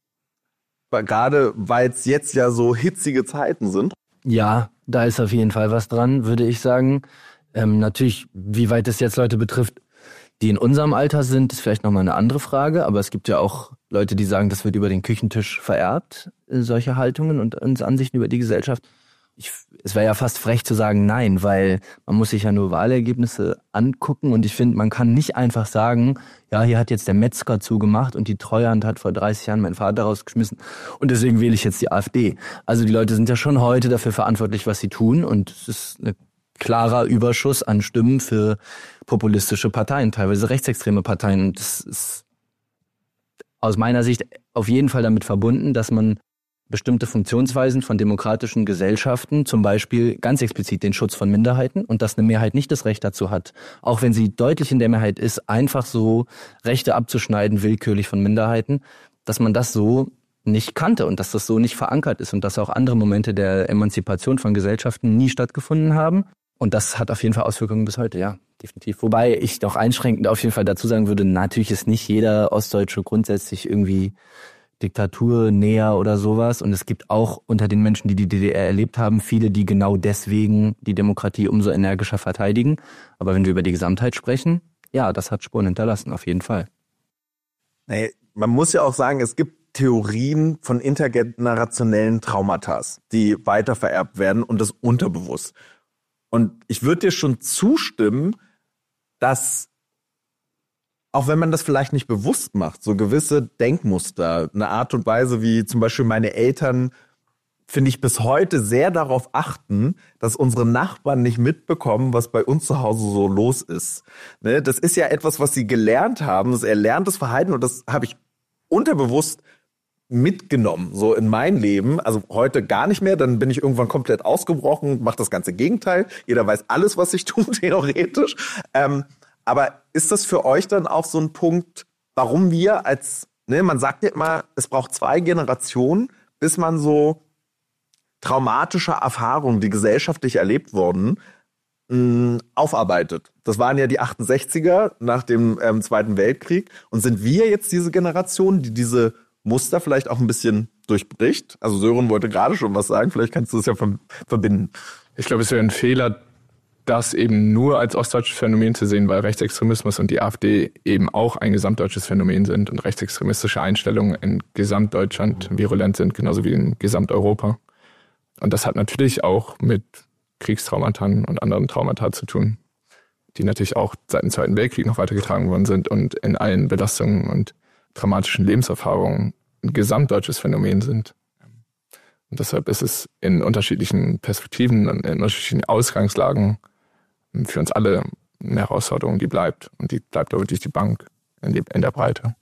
Gerade weil es jetzt ja so hitzige Zeiten sind. Ja, da ist auf jeden Fall was dran, würde ich sagen. Natürlich, wie weit es jetzt Leute betrifft, die in unserem Alter sind, ist vielleicht nochmal eine andere Frage. Aber es gibt ja auch Leute, die sagen, das wird über den Küchentisch vererbt, solche Haltungen und Ansichten über die Gesellschaft. Es wäre ja fast frech zu sagen nein, weil man muss sich ja nur Wahlergebnisse angucken und ich finde, man kann nicht einfach sagen, ja, hier hat jetzt der Metzger zugemacht und die Treuhand hat vor 30 Jahren meinen Vater rausgeschmissen und deswegen wähle ich jetzt die AfD. Also die Leute sind ja schon heute dafür verantwortlich, was sie tun und es ist ein klarer Überschuss an Stimmen für populistische Parteien, teilweise rechtsextreme Parteien. Und das ist aus meiner Sicht auf jeden Fall damit verbunden, dass man bestimmte Funktionsweisen von demokratischen Gesellschaften, zum Beispiel ganz explizit den Schutz von Minderheiten und dass eine Mehrheit nicht das Recht dazu hat, auch wenn sie deutlich in der Mehrheit ist, einfach so Rechte abzuschneiden, willkürlich von Minderheiten, dass man das so nicht kannte und dass das so nicht verankert ist und dass auch andere Momente der Emanzipation von Gesellschaften nie stattgefunden haben. Und das hat auf jeden Fall Auswirkungen bis heute, ja, definitiv. Wobei ich noch einschränkend auf jeden Fall dazu sagen würde, natürlich ist nicht jeder Ostdeutsche grundsätzlich irgendwie Diktatur näher oder sowas. Und es gibt auch unter den Menschen, die die DDR erlebt haben, viele, die genau deswegen die Demokratie umso energischer verteidigen. Aber wenn wir über die Gesamtheit sprechen, ja, das hat Spuren hinterlassen, auf jeden Fall. Nee, man muss ja auch sagen, es gibt Theorien von intergenerationellen Traumata, die weitervererbt werden und das unterbewusst. Und ich würde dir schon zustimmen, dass, auch wenn man das vielleicht nicht bewusst macht, so gewisse Denkmuster, eine Art und Weise, wie zum Beispiel meine Eltern, finde ich, bis heute sehr darauf achten, dass unsere Nachbarn nicht mitbekommen, was bei uns zu Hause so los ist. Ne? Das ist ja etwas, was sie gelernt haben, das erlerntes Verhalten, und das habe ich unterbewusst mitgenommen, so in mein Leben. Also heute gar nicht mehr, dann bin ich irgendwann komplett ausgebrochen, mache das ganze Gegenteil. Jeder weiß alles, was ich tue, theoretisch. Aber ist das für euch dann auch so ein Punkt, warum wir man sagt ja immer, es braucht 2 Generationen, bis man so traumatische Erfahrungen, die gesellschaftlich erlebt wurden, aufarbeitet. Das waren ja die 68er nach dem Zweiten Weltkrieg. Und sind wir jetzt diese Generation, die diese Muster vielleicht auch ein bisschen durchbricht? Also Sören wollte gerade schon was sagen, vielleicht kannst du es ja verbinden. Ich glaube, es wäre ein Fehler, das eben nur als ostdeutsches Phänomen zu sehen, weil Rechtsextremismus und die AfD eben auch ein gesamtdeutsches Phänomen sind und rechtsextremistische Einstellungen in Gesamtdeutschland virulent sind, genauso wie in Gesamteuropa. Und das hat natürlich auch mit Kriegstraumata und anderen Traumata zu tun, die natürlich auch seit dem Zweiten Weltkrieg noch weitergetragen worden sind und in allen Belastungen und dramatischen Lebenserfahrungen ein gesamtdeutsches Phänomen sind. Und deshalb ist es in unterschiedlichen Perspektiven und in unterschiedlichen Ausgangslagen für uns alle eine Herausforderung, die bleibt. Und die bleibt aber durch die Bank in der Breite.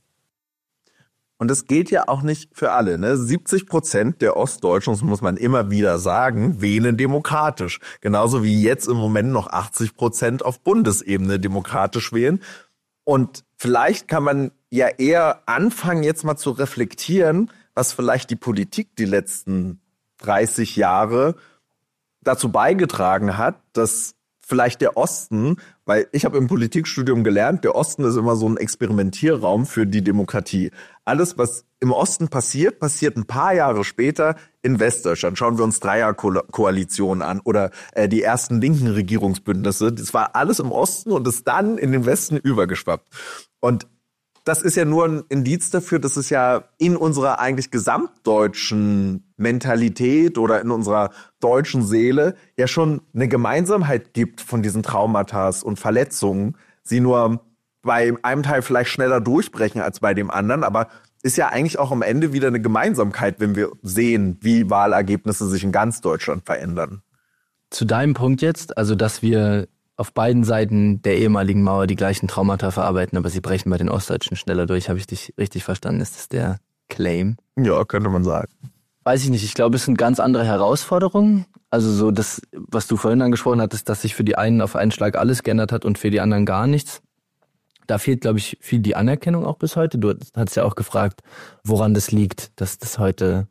Und das gilt ja auch nicht für alle. Ne? 70% der Ostdeutschen, das muss man immer wieder sagen, wählen demokratisch. Genauso wie jetzt im Moment noch 80% auf Bundesebene demokratisch wählen. Und vielleicht kann man ja eher anfangen, jetzt mal zu reflektieren, was vielleicht die Politik die letzten 30 Jahre dazu beigetragen hat, dass vielleicht der Osten, weil ich habe im Politikstudium gelernt, der Osten ist immer so ein Experimentierraum für die Demokratie. Alles, was im Osten passiert, passiert ein paar Jahre später in Westdeutschland. Schauen wir uns Dreierkoalitionen an oder die ersten linken Regierungsbündnisse. Das war alles im Osten und ist dann in den Westen übergeschwappt. Und das ist ja nur ein Indiz dafür, dass es ja in unserer eigentlich gesamtdeutschen Mentalität oder in unserer deutschen Seele ja schon eine Gemeinsamkeit gibt von diesen Traumata und Verletzungen. Sie nur bei einem Teil vielleicht schneller durchbrechen als bei dem anderen, aber ist ja eigentlich auch am Ende wieder eine Gemeinsamkeit, wenn wir sehen, wie Wahlergebnisse sich in ganz Deutschland verändern. Zu deinem Punkt jetzt, also dass wir auf beiden Seiten der ehemaligen Mauer die gleichen Traumata verarbeiten, aber sie brechen bei den Ostdeutschen schneller durch. Habe ich dich richtig verstanden? Ist das der Claim? Ja, könnte man sagen. Weiß ich nicht. Ich glaube, es sind ganz andere Herausforderungen. Also so das, was du vorhin angesprochen hattest, dass sich für die einen auf einen Schlag alles geändert hat und für die anderen gar nichts. Da fehlt, glaube ich, viel die Anerkennung auch bis heute. Du hast ja auch gefragt, woran das liegt, dass das heute,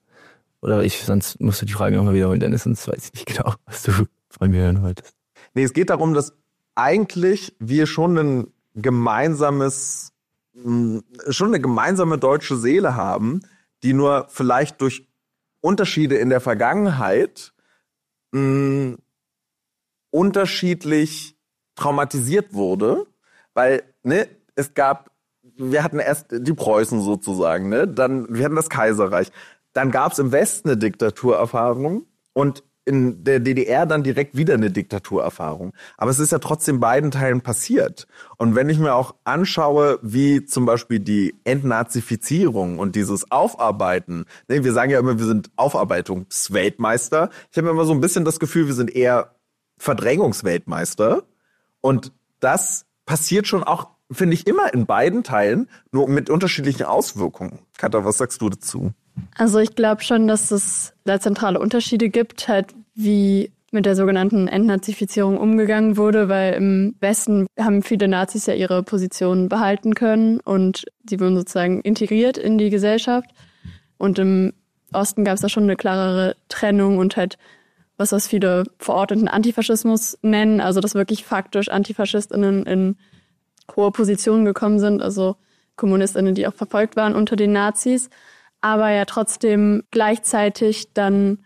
sonst musst du die Frage nochmal wiederholen, Dennis, sonst weiß ich nicht genau, was du von mir hören wolltest. Nee, es geht darum, dass eigentlich wir schon eine gemeinsame deutsche Seele haben, die nur vielleicht durch Unterschiede in der Vergangenheit unterschiedlich traumatisiert wurde, weil wir hatten erst die Preußen sozusagen, wir hatten das Kaiserreich, dann gab es im Westen eine Diktaturerfahrung und in der DDR dann direkt wieder eine Diktaturerfahrung. Aber es ist ja trotzdem beiden Teilen passiert. Und wenn ich mir auch anschaue, wie zum Beispiel die Entnazifizierung und dieses Aufarbeiten, wir sagen ja immer, wir sind Aufarbeitungsweltmeister. Ich habe immer so ein bisschen das Gefühl, wir sind eher Verdrängungsweltmeister. Und das passiert schon auch, finde ich, immer in beiden Teilen, nur mit unterschiedlichen Auswirkungen. Katha, was sagst du dazu? Also ich glaube schon, dass es da zentrale Unterschiede gibt, halt wie mit der sogenannten Entnazifizierung umgegangen wurde, weil im Westen haben viele Nazis ja ihre Positionen behalten können und sie wurden sozusagen integriert in die Gesellschaft. Und im Osten gab es da schon eine klarere Trennung und halt was viele verordneten Antifaschismus nennen, also dass wirklich faktisch AntifaschistInnen in hohe Positionen gekommen sind, also KommunistInnen, die auch verfolgt waren unter den Nazis, aber ja trotzdem gleichzeitig dann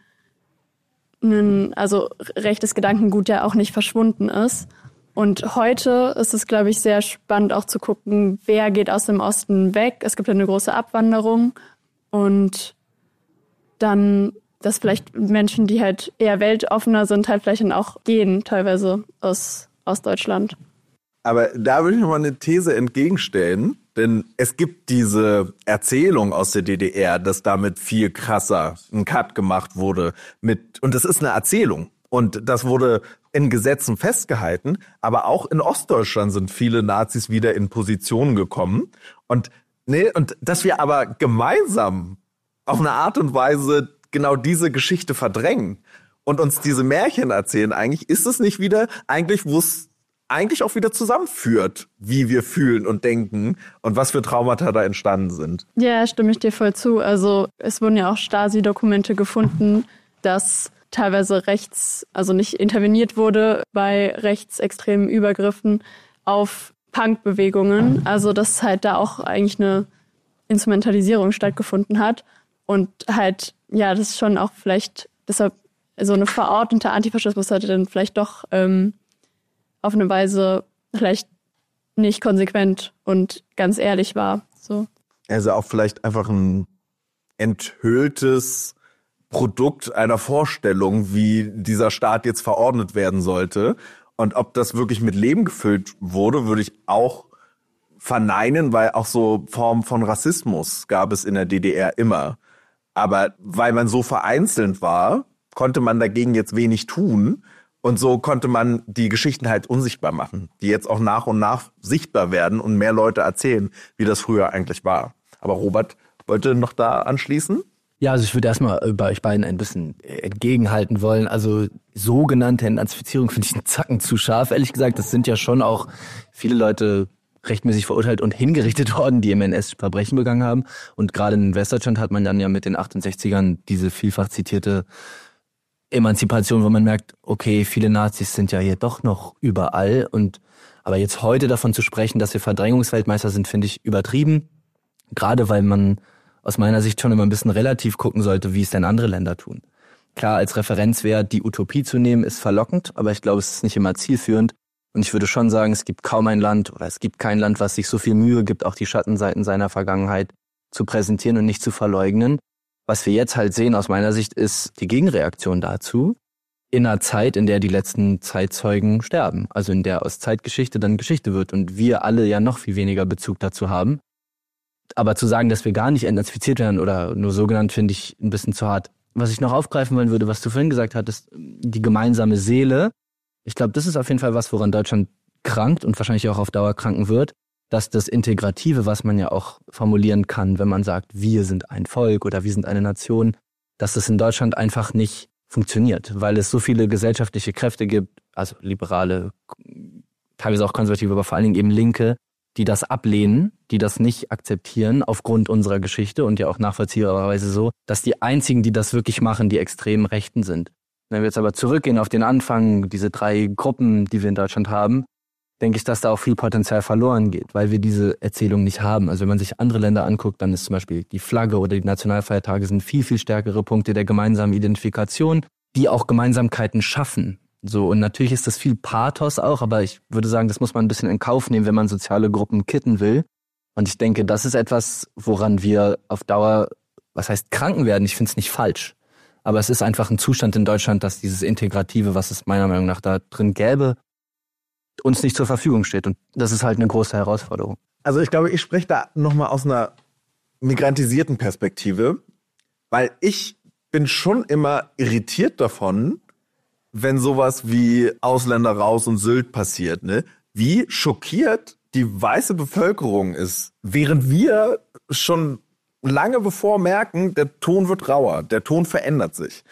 rechtes Gedankengut ja auch nicht verschwunden ist. Und heute ist es, glaube ich, sehr spannend auch zu gucken, wer geht aus dem Osten weg. Es gibt ja eine große Abwanderung und dann, dass vielleicht Menschen, die halt eher weltoffener sind, halt vielleicht dann auch gehen, teilweise aus Deutschland. Aber da würde ich nochmal eine These entgegenstellen, denn es gibt diese Erzählung aus der DDR, dass damit viel krasser ein Cut gemacht wurde und das ist eine Erzählung und das wurde in Gesetzen festgehalten, aber auch in Ostdeutschland sind viele Nazis wieder in Positionen gekommen und dass wir aber gemeinsam auf eine Art und Weise genau diese Geschichte verdrängen und uns diese Märchen erzählen, eigentlich ist es nicht wieder, wo es eigentlich auch wieder zusammenführt, wie wir fühlen und denken und was für Traumata da entstanden sind. Ja, stimme ich dir voll zu. Also es wurden ja auch Stasi-Dokumente gefunden, dass teilweise nicht interveniert wurde bei rechtsextremen Übergriffen auf Punk-Bewegungen. Also dass halt da auch eigentlich eine Instrumentalisierung stattgefunden hat. Und halt, ja, das ist schon auch vielleicht, deshalb so eine verordnete Antifaschismus hatte dann vielleicht doch auf eine Weise vielleicht nicht konsequent und ganz ehrlich war. So. Also auch vielleicht einfach ein enthülltes Produkt einer Vorstellung, wie dieser Staat jetzt verordnet werden sollte. Und ob das wirklich mit Leben gefüllt wurde, würde ich auch verneinen, weil auch so Formen von Rassismus gab es in der DDR immer. Aber weil man so vereinzelt war, konnte man dagegen jetzt wenig tun. Und so konnte man die Geschichten halt unsichtbar machen, die jetzt auch nach und nach sichtbar werden und mehr Leute erzählen, wie das früher eigentlich war. Aber Robert wollte noch da anschließen? Ja, also ich würde erstmal bei euch beiden ein bisschen entgegenhalten wollen. Also sogenannte Entnazifizierung finde ich einen Zacken zu scharf. Ehrlich gesagt, das sind ja schon auch viele Leute rechtmäßig verurteilt und hingerichtet worden, die im NS Verbrechen begangen haben. Und gerade in Westdeutschland hat man dann ja mit den 68ern diese vielfach zitierte Emanzipation, wo man merkt, okay, viele Nazis sind ja hier doch noch überall. Aber jetzt heute davon zu sprechen, dass wir Verdrängungsweltmeister sind, finde ich übertrieben. Gerade weil man aus meiner Sicht schon immer ein bisschen relativ gucken sollte, wie es denn andere Länder tun. Klar, als Referenzwert die Utopie zu nehmen, ist verlockend, aber ich glaube, es ist nicht immer zielführend. Und ich würde schon sagen, es gibt kaum ein Land oder es gibt kein Land, was sich so viel Mühe gibt, auch die Schattenseiten seiner Vergangenheit zu präsentieren und nicht zu verleugnen. Was wir jetzt halt sehen aus meiner Sicht ist die Gegenreaktion dazu in einer Zeit, in der die letzten Zeitzeugen sterben. Also in der aus Zeitgeschichte dann Geschichte wird und wir alle ja noch viel weniger Bezug dazu haben. Aber zu sagen, dass wir gar nicht entnazifiziert werden oder nur so genannt, finde ich ein bisschen zu hart. Was ich noch aufgreifen wollen würde, was du vorhin gesagt hattest, die gemeinsame Seele. Ich glaube, das ist auf jeden Fall was, woran Deutschland krankt und wahrscheinlich auch auf Dauer kranken wird. Dass das Integrative, was man ja auch formulieren kann, wenn man sagt, wir sind ein Volk oder wir sind eine Nation, dass das in Deutschland einfach nicht funktioniert, weil es so viele gesellschaftliche Kräfte gibt, also Liberale, teilweise auch Konservative, aber vor allen Dingen eben Linke, die das ablehnen, die das nicht akzeptieren aufgrund unserer Geschichte und ja auch nachvollziehbarerweise so, dass die einzigen, die das wirklich machen, die extremen Rechten sind. Wenn wir jetzt aber zurückgehen auf den Anfang, diese 3 Gruppen, die wir in Deutschland haben, denke ich, dass da auch viel Potenzial verloren geht, weil wir diese Erzählung nicht haben. Also wenn man sich andere Länder anguckt, dann ist zum Beispiel die Flagge oder die Nationalfeiertage sind viel, viel stärkere Punkte der gemeinsamen Identifikation, die auch Gemeinsamkeiten schaffen. So, und natürlich ist das viel Pathos auch, aber ich würde sagen, das muss man ein bisschen in Kauf nehmen, wenn man soziale Gruppen kitten will. Und ich denke, das ist etwas, woran wir auf Dauer, was heißt kranken werden, ich finde es nicht falsch. Aber es ist einfach ein Zustand in Deutschland, dass dieses Integrative, was es meiner Meinung nach da drin gäbe, uns nicht zur Verfügung steht. Und das ist halt eine große Herausforderung. Also ich glaube, ich spreche da nochmal aus einer migrantisierten Perspektive, weil ich bin schon immer irritiert davon, wenn sowas wie Ausländer raus und Sylt passiert, ne? Wie schockiert die weiße Bevölkerung ist, während wir schon lange bevor merken, der Ton wird rauer, der Ton verändert sich.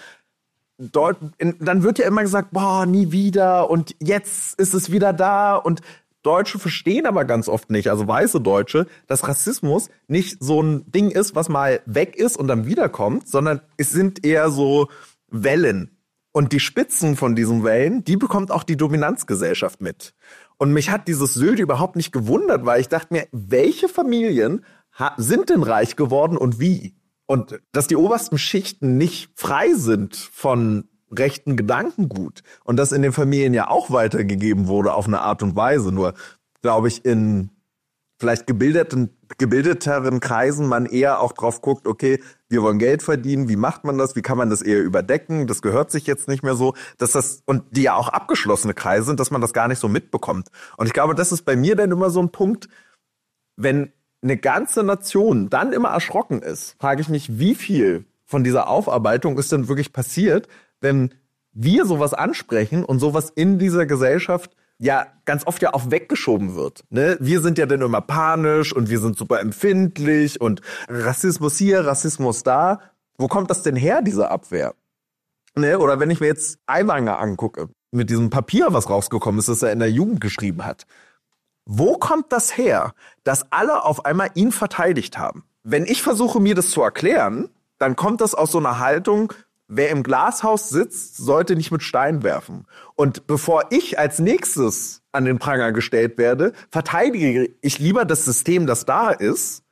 Dann wird ja immer gesagt, boah, nie wieder und jetzt ist es wieder da und Deutsche verstehen aber ganz oft nicht, also weiße Deutsche, dass Rassismus nicht so ein Ding ist, was mal weg ist und dann wiederkommt, sondern es sind eher so Wellen. Und die Spitzen von diesen Wellen, die bekommt auch die Dominanzgesellschaft mit. Und mich hat dieses Sylt überhaupt nicht gewundert, weil ich dachte mir, welche Familien sind denn reich geworden und wie? Und dass die obersten Schichten nicht frei sind von rechten Gedankengut und das in den Familien ja auch weitergegeben wurde auf eine Art und Weise. Nur, glaube ich, in vielleicht gebildeteren Kreisen man eher auch drauf guckt, okay, wir wollen Geld verdienen, wie macht man das, wie kann man das eher überdecken, das gehört sich jetzt nicht mehr so, dass das, und die ja auch abgeschlossene Kreise sind, dass man das gar nicht so mitbekommt. Und ich glaube, das ist bei mir dann immer so ein Punkt, wenn eine ganze Nation dann immer erschrocken ist, frage ich mich, wie viel von dieser Aufarbeitung ist denn wirklich passiert, wenn wir sowas ansprechen und sowas in dieser Gesellschaft ja ganz oft ja auch weggeschoben wird. Ne? Wir sind ja dann immer panisch und wir sind super empfindlich und Rassismus hier, Rassismus da. Wo kommt das denn her, diese Abwehr? Ne? Oder wenn ich mir jetzt Aiwanger angucke, mit diesem Papier, was rausgekommen ist, das er in der Jugend geschrieben hat. Wo kommt das her, dass alle auf einmal ihn verteidigt haben? Wenn ich versuche, mir das zu erklären, dann kommt das aus so einer Haltung, wer im Glashaus sitzt, sollte nicht mit Stein werfen. Und bevor ich als nächstes an den Pranger gestellt werde, verteidige ich lieber das System, das da ist,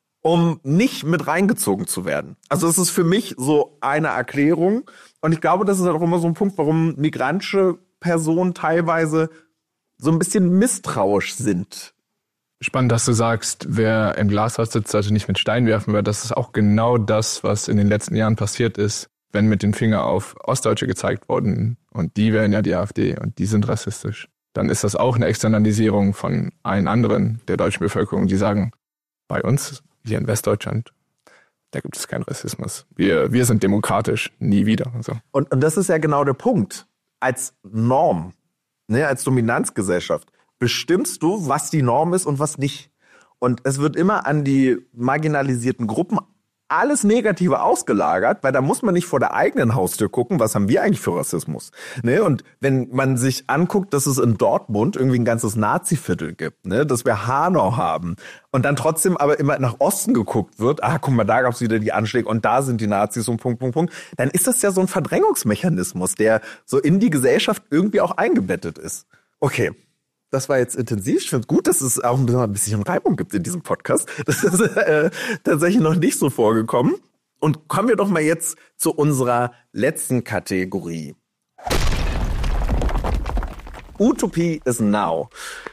um nicht mit reingezogen zu werden. Also es ist für mich so eine Erklärung. Und ich glaube, das ist auch immer so ein Punkt, warum migrantische Personen teilweise so ein bisschen misstrauisch sind. Spannend, dass du sagst, wer im Glashaus sitzt, sollte nicht mit Stein werfen, weil das ist auch genau das, was in den letzten Jahren passiert ist, wenn mit dem Finger auf Ostdeutsche gezeigt worden und die wählen ja die AfD und die sind rassistisch. Dann ist das auch eine Externalisierung von allen anderen der deutschen Bevölkerung, die sagen, bei uns hier in Westdeutschland, da gibt es keinen Rassismus. Wir sind demokratisch, nie wieder. So. Und das ist ja genau der Punkt. Als Norm, ne, als Dominanzgesellschaft, bestimmst du, was die Norm ist und was nicht. Und es wird immer an die marginalisierten Gruppen alles Negative ausgelagert, weil da muss man nicht vor der eigenen Haustür gucken, was haben wir eigentlich für Rassismus. Ne? Und wenn man sich anguckt, dass es in Dortmund irgendwie ein ganzes Nazi-Viertel gibt, ne? Dass wir Hanau haben und dann trotzdem aber immer nach Osten geguckt wird, guck mal, da gab es wieder die Anschläge und da sind die Nazis und Punkt, dann ist das ja so ein Verdrängungsmechanismus, der so in die Gesellschaft irgendwie auch eingebettet ist. Okay. Das war jetzt intensiv. Ich finde es gut, dass es auch ein bisschen Reibung gibt in diesem Podcast. Das ist tatsächlich noch nicht so vorgekommen. Und kommen wir doch mal jetzt zu unserer letzten Kategorie. Utopie is now.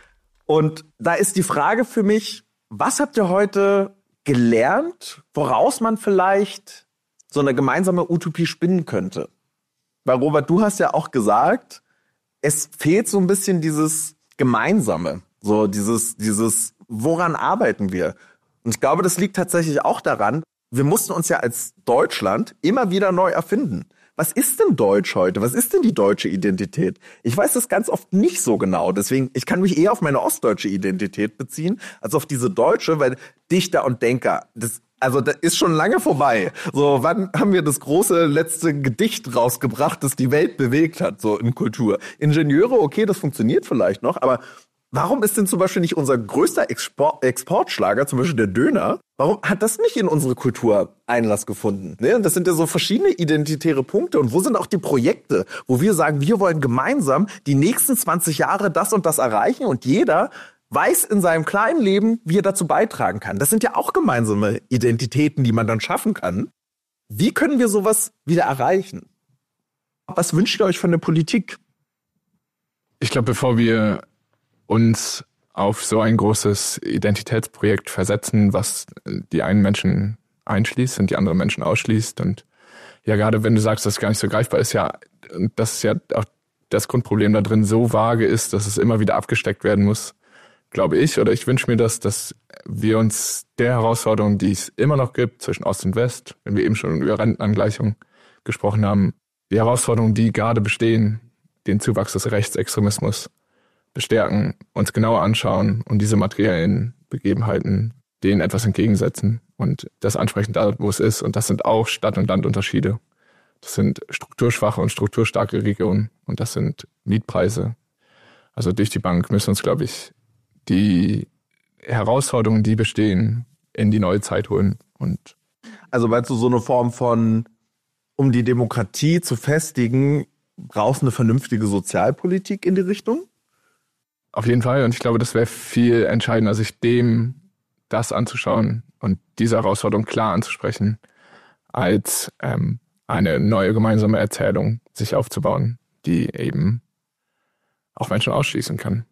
Und da ist die Frage für mich, was habt ihr heute gelernt, woraus man vielleicht so eine gemeinsame Utopie spinnen könnte? Weil Robert, du hast ja auch gesagt, es fehlt so ein bisschen dieses Gemeinsame, so dieses, woran arbeiten wir? Und ich glaube, das liegt tatsächlich auch daran, wir mussten uns ja als Deutschland immer wieder neu erfinden. Was ist denn Deutsch heute? Was ist denn die deutsche Identität? Ich weiß das ganz oft nicht so genau, deswegen, ich kann mich eher auf meine ostdeutsche Identität beziehen, als auf diese deutsche, weil Dichter und Denker, das ist schon lange vorbei. So, wann haben wir das große letzte Gedicht rausgebracht, das die Welt bewegt hat, so in Kultur? Ingenieure, okay, das funktioniert vielleicht noch, aber warum ist denn zum Beispiel nicht unser größter Exportschlager, zum Beispiel der Döner, warum hat das nicht in unsere Kultur Einlass gefunden? Ne? Das sind ja so verschiedene identitäre Punkte. Und wo sind auch die Projekte, wo wir sagen, wir wollen gemeinsam die nächsten 20 Jahre das und das erreichen und jeder weiß in seinem kleinen Leben, wie er dazu beitragen kann. Das sind ja auch gemeinsame Identitäten, die man dann schaffen kann. Wie können wir sowas wieder erreichen? Was wünscht ihr euch von der Politik? Ich glaube, bevor wir uns auf so ein großes Identitätsprojekt versetzen, was die einen Menschen einschließt und die anderen Menschen ausschließt. Und ja, gerade wenn du sagst, dass es gar nicht so greifbar ist, ja, das ist ja auch das Grundproblem da drin so vage ist, dass es immer wieder abgesteckt werden muss, glaube ich, oder ich wünsche mir das, dass wir uns der Herausforderung, die es immer noch gibt zwischen Ost und West, wenn wir eben schon über Rentenangleichung gesprochen haben, die Herausforderungen, die gerade bestehen, den Zuwachs des Rechtsextremismus bestärken, uns genauer anschauen und diese materiellen Begebenheiten denen etwas entgegensetzen und das ansprechen da, wo es ist. Und das sind auch Stadt- und Landunterschiede. Das sind strukturschwache und strukturstarke Regionen und das sind Mietpreise. Also durch die Bank müssen wir uns, glaube ich, die Herausforderungen, die bestehen, in die neue Zeit holen. Und also meinst du so eine Form von, um die Demokratie zu festigen, brauchst du eine vernünftige Sozialpolitik in die Richtung? auf jeden Fall. Und ich glaube, das wäre viel entscheidender, sich das anzuschauen und diese Herausforderung klar anzusprechen, als eine neue gemeinsame Erzählung sich aufzubauen, die eben auch Menschen ausschließen kann.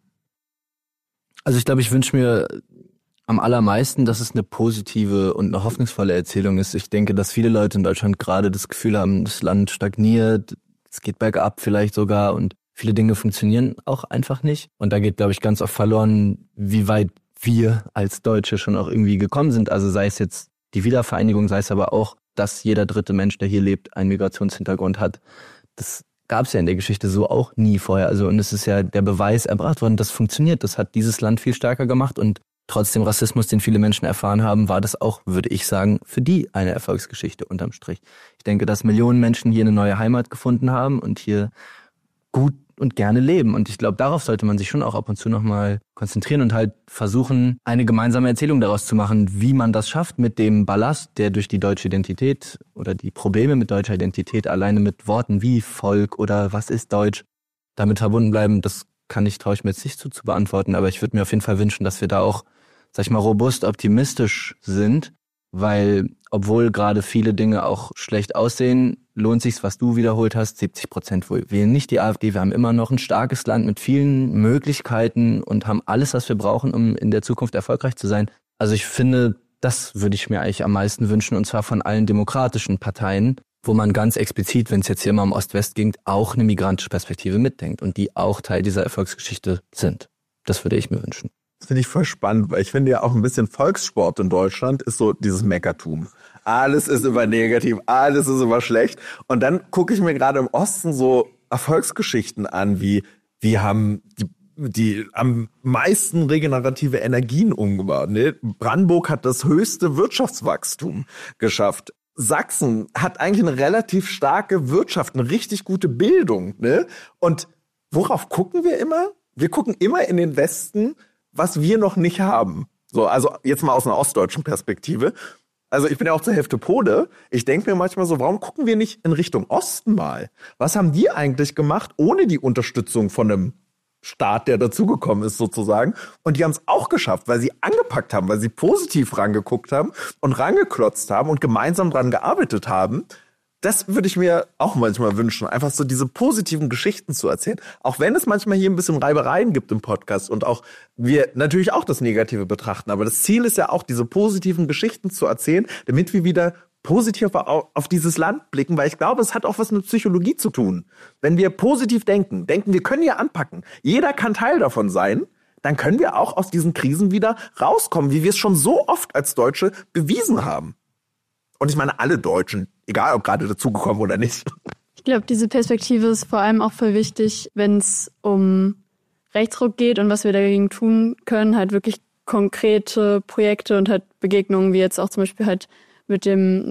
Also ich glaube, ich wünsche mir am allermeisten, dass es eine positive und eine hoffnungsvolle Erzählung ist. Ich denke, dass viele Leute in Deutschland gerade das Gefühl haben, das Land stagniert, es geht bergab vielleicht sogar und viele Dinge funktionieren auch einfach nicht. Und da geht, glaube ich, ganz oft verloren, wie weit wir als Deutsche schon auch irgendwie gekommen sind. Also sei es jetzt die Wiedervereinigung, sei es aber auch, dass jeder dritte Mensch, der hier lebt, einen Migrationshintergrund hat. Das gab es ja in der Geschichte so auch nie vorher. Also und es ist ja der Beweis erbracht worden, das funktioniert. Das hat dieses Land viel stärker gemacht und trotz dem Rassismus, den viele Menschen erfahren haben, war das auch, würde ich sagen, für die eine Erfolgsgeschichte unterm Strich. Ich denke, dass Millionen Menschen hier eine neue Heimat gefunden haben und hier gut und gerne leben. Und ich glaube, darauf sollte man sich schon auch ab und zu nochmal konzentrieren und halt versuchen, eine gemeinsame Erzählung daraus zu machen, wie man das schafft mit dem Ballast, der durch die deutsche Identität oder die Probleme mit deutscher Identität alleine mit Worten wie Volk oder was ist Deutsch damit verbunden bleiben. Das traue ich mir jetzt nicht zu beantworten, aber ich würde mir auf jeden Fall wünschen, dass wir da auch, sag ich mal, robust optimistisch sind, weil obwohl gerade viele Dinge auch schlecht aussehen, lohnt sich's, was du wiederholt hast, 70% wählen nicht die AfD. Wir haben immer noch ein starkes Land mit vielen Möglichkeiten und haben alles, was wir brauchen, um in der Zukunft erfolgreich zu sein. Also ich finde, das würde ich mir eigentlich am meisten wünschen, und zwar von allen demokratischen Parteien, wo man ganz explizit, wenn es jetzt hier immer um Ost-West ging, auch eine migrantische Perspektive mitdenkt und die auch Teil dieser Erfolgsgeschichte sind. Das würde ich mir wünschen. Das finde ich voll spannend, weil ich finde ja auch ein bisschen Volkssport in Deutschland ist so dieses Meckertum. Alles ist immer negativ, alles ist immer schlecht. Und dann gucke ich mir gerade im Osten so Erfolgsgeschichten an, wie wir haben die am meisten regenerative Energien umgebaut. Ne? Brandenburg hat das höchste Wirtschaftswachstum geschafft. Sachsen hat eigentlich eine relativ starke Wirtschaft, eine richtig gute Bildung. Ne? Und worauf gucken wir immer? Wir gucken immer in den Westen, was wir noch nicht haben. So, also jetzt mal aus einer ostdeutschen Perspektive. Also ich bin ja auch zur Hälfte Pole. Ich denke mir manchmal so, warum gucken wir nicht in Richtung Osten mal? Was haben die eigentlich gemacht, ohne die Unterstützung von einem Staat, der dazugekommen ist sozusagen? Und die haben es auch geschafft, weil sie angepackt haben, weil sie positiv rangeguckt haben und rangeklotzt haben und gemeinsam dran gearbeitet haben. Das würde ich mir auch manchmal wünschen, einfach so diese positiven Geschichten zu erzählen. Auch wenn es manchmal hier ein bisschen Reibereien gibt im Podcast und auch wir natürlich auch das Negative betrachten. Aber das Ziel ist ja auch, diese positiven Geschichten zu erzählen, damit wir wieder positiv auf dieses Land blicken, weil ich glaube, es hat auch was mit Psychologie zu tun. Wenn wir positiv denken, wir können hier anpacken, jeder kann Teil davon sein, dann können wir auch aus diesen Krisen wieder rauskommen, wie wir es schon so oft als Deutsche bewiesen haben. Und ich meine, alle Deutschen, egal ob gerade dazugekommen oder nicht. Ich glaube, diese Perspektive ist vor allem auch voll wichtig, wenn es um Rechtsruck geht und was wir dagegen tun können, halt wirklich konkrete Projekte und halt Begegnungen, wie jetzt auch zum Beispiel halt mit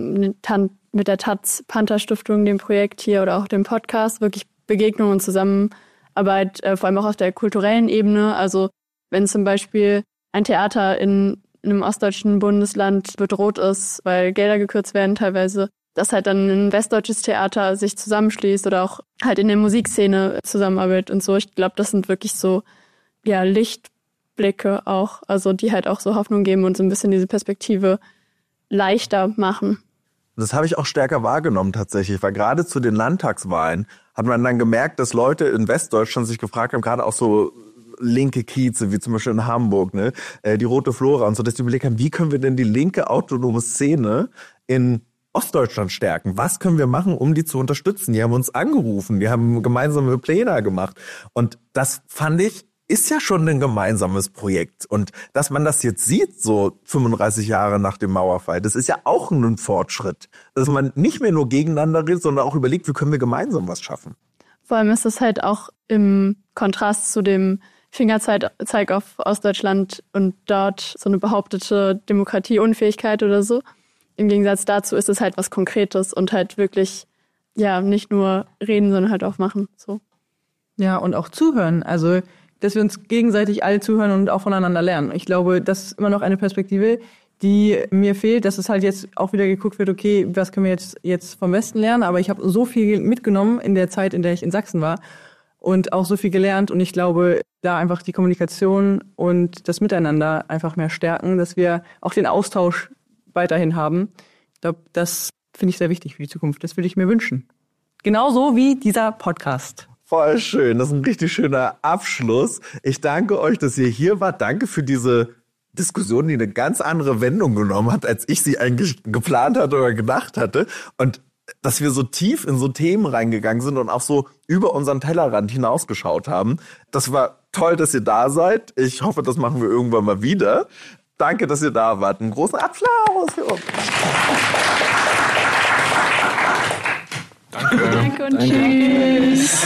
der Taz Panther Stiftung, dem Projekt hier oder auch dem Podcast, wirklich Begegnungen und Zusammenarbeit, vor allem auch auf der kulturellen Ebene. Also wenn zum Beispiel ein Theater in einem ostdeutschen Bundesland bedroht ist, weil Gelder gekürzt werden teilweise, dass halt dann ein westdeutsches Theater sich zusammenschließt oder auch halt in der Musikszene zusammenarbeitet und so. Ich glaube, das sind wirklich so ja Lichtblicke auch, also die halt auch so Hoffnung geben und so ein bisschen diese Perspektive leichter machen. Das habe ich auch stärker wahrgenommen tatsächlich, weil gerade zu den Landtagswahlen hat man dann gemerkt, dass Leute in Westdeutschland sich gefragt haben, gerade auch so linke Kieze, wie zum Beispiel in Hamburg, ne, die Rote Flora und so, dass die überlegt haben, wie können wir denn die linke autonome Szene in Ostdeutschland stärken? Was können wir machen, um die zu unterstützen? Die haben uns angerufen, die haben gemeinsame Pläne gemacht. Und das fand ich, ist ja schon ein gemeinsames Projekt. Und dass man das jetzt sieht, so 35 Jahre nach dem Mauerfall, das ist ja auch ein Fortschritt. Dass man nicht mehr nur gegeneinander redet, sondern auch überlegt, wie können wir gemeinsam was schaffen. Vor allem ist das halt auch im Kontrast zu dem Fingerzeig auf Ostdeutschland und dort so eine behauptete Demokratieunfähigkeit oder so. Im Gegensatz dazu ist es halt was Konkretes und halt wirklich, ja, nicht nur reden, sondern halt auch machen. So. Ja, und auch zuhören. Also dass wir uns gegenseitig alle zuhören und auch voneinander lernen. Ich glaube, das ist immer noch eine Perspektive, die mir fehlt, dass es halt jetzt auch wieder geguckt wird, okay, was können wir jetzt vom Westen lernen? Aber ich habe so viel mitgenommen in der Zeit, in der ich in Sachsen war und auch so viel gelernt. Und ich glaube, da einfach die Kommunikation und das Miteinander einfach mehr stärken, dass wir auch den Austausch weiterhin haben. Ich glaube, das finde ich sehr wichtig für die Zukunft. Das würde ich mir wünschen. Genauso wie dieser Podcast. Voll schön. Das ist ein richtig schöner Abschluss. Ich danke euch, dass ihr hier wart. Danke für diese Diskussion, die eine ganz andere Wendung genommen hat, als ich sie eigentlich geplant hatte oder gedacht hatte. Und dass wir so tief in so Themen reingegangen sind und auch so über unseren Tellerrand hinausgeschaut haben. Das war toll, dass ihr da seid. Ich hoffe, das machen wir irgendwann mal wieder. Danke, dass ihr da wart. Einen großen Applaus für uns. Danke und tschüss.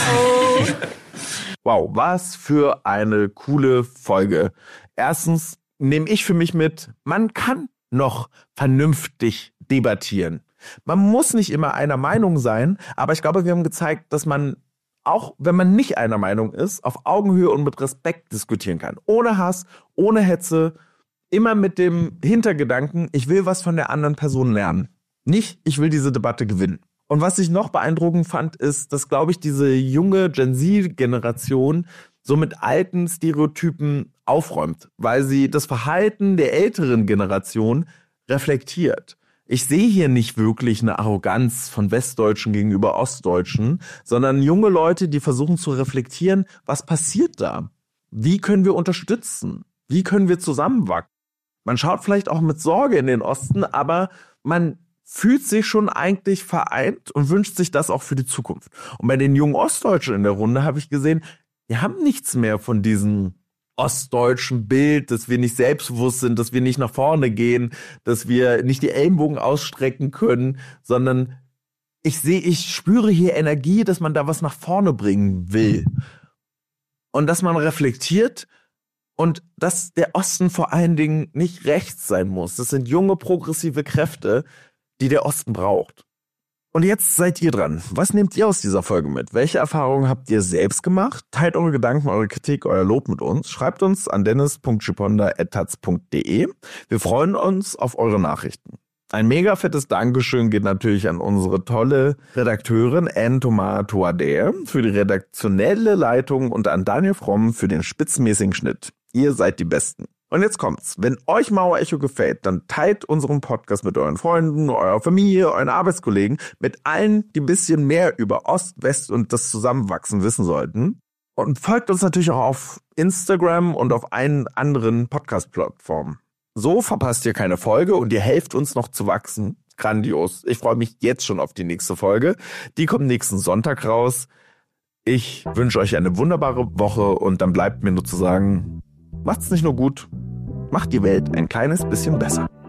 Wow, was für eine coole Folge. Erstens nehme ich für mich mit, man kann noch vernünftig debattieren. Man muss nicht immer einer Meinung sein, aber ich glaube, wir haben gezeigt, dass man, auch wenn man nicht einer Meinung ist, auf Augenhöhe und mit Respekt diskutieren kann. Ohne Hass, ohne Hetze, immer mit dem Hintergedanken, ich will was von der anderen Person lernen. Nicht, ich will diese Debatte gewinnen. Und was ich noch beeindruckend fand, ist, dass, glaube ich, diese junge Gen-Z-Generation so mit alten Stereotypen aufräumt, weil sie das Verhalten der älteren Generation reflektiert. Ich sehe hier nicht wirklich eine Arroganz von Westdeutschen gegenüber Ostdeutschen, sondern junge Leute, die versuchen zu reflektieren, was passiert da? Wie können wir unterstützen? Wie können wir zusammenwachsen? Man schaut vielleicht auch mit Sorge in den Osten, aber man fühlt sich schon eigentlich vereint und wünscht sich das auch für die Zukunft. Und bei den jungen Ostdeutschen in der Runde habe ich gesehen, wir haben nichts mehr von diesem ostdeutschen Bild, dass wir nicht selbstbewusst sind, dass wir nicht nach vorne gehen, dass wir nicht die Ellenbogen ausstrecken können, sondern ich spüre hier Energie, dass man da was nach vorne bringen will. Und dass man reflektiert und dass der Osten vor allen Dingen nicht rechts sein muss. Das sind junge, progressive Kräfte, die der Osten braucht. Und jetzt seid ihr dran. Was nehmt ihr aus dieser Folge mit? Welche Erfahrungen habt ihr selbst gemacht? Teilt eure Gedanken, eure Kritik, euer Lob mit uns. Schreibt uns an dennis.schiponda@taz.de. Wir freuen uns auf eure Nachrichten. Ein mega fettes Dankeschön geht natürlich an unsere tolle Redakteurin Anne Thomas-Toader für die redaktionelle Leitung und an Daniel Fromm für den spitzmäßigen Schnitt. Ihr seid die Besten. Und jetzt kommt's. Wenn euch Mauer Echo gefällt, dann teilt unseren Podcast mit euren Freunden, eurer Familie, euren Arbeitskollegen, mit allen, die ein bisschen mehr über Ost, West und das Zusammenwachsen wissen sollten. Und folgt uns natürlich auch auf Instagram und auf allen anderen Podcast-Plattformen. So verpasst ihr keine Folge und ihr helft uns noch zu wachsen. Grandios. Ich freue mich jetzt schon auf die nächste Folge. Die kommt nächsten Sonntag raus. Ich wünsche euch eine wunderbare Woche und dann bleibt mir nur zu sagen, macht's nicht nur gut, macht die Welt ein kleines bisschen besser.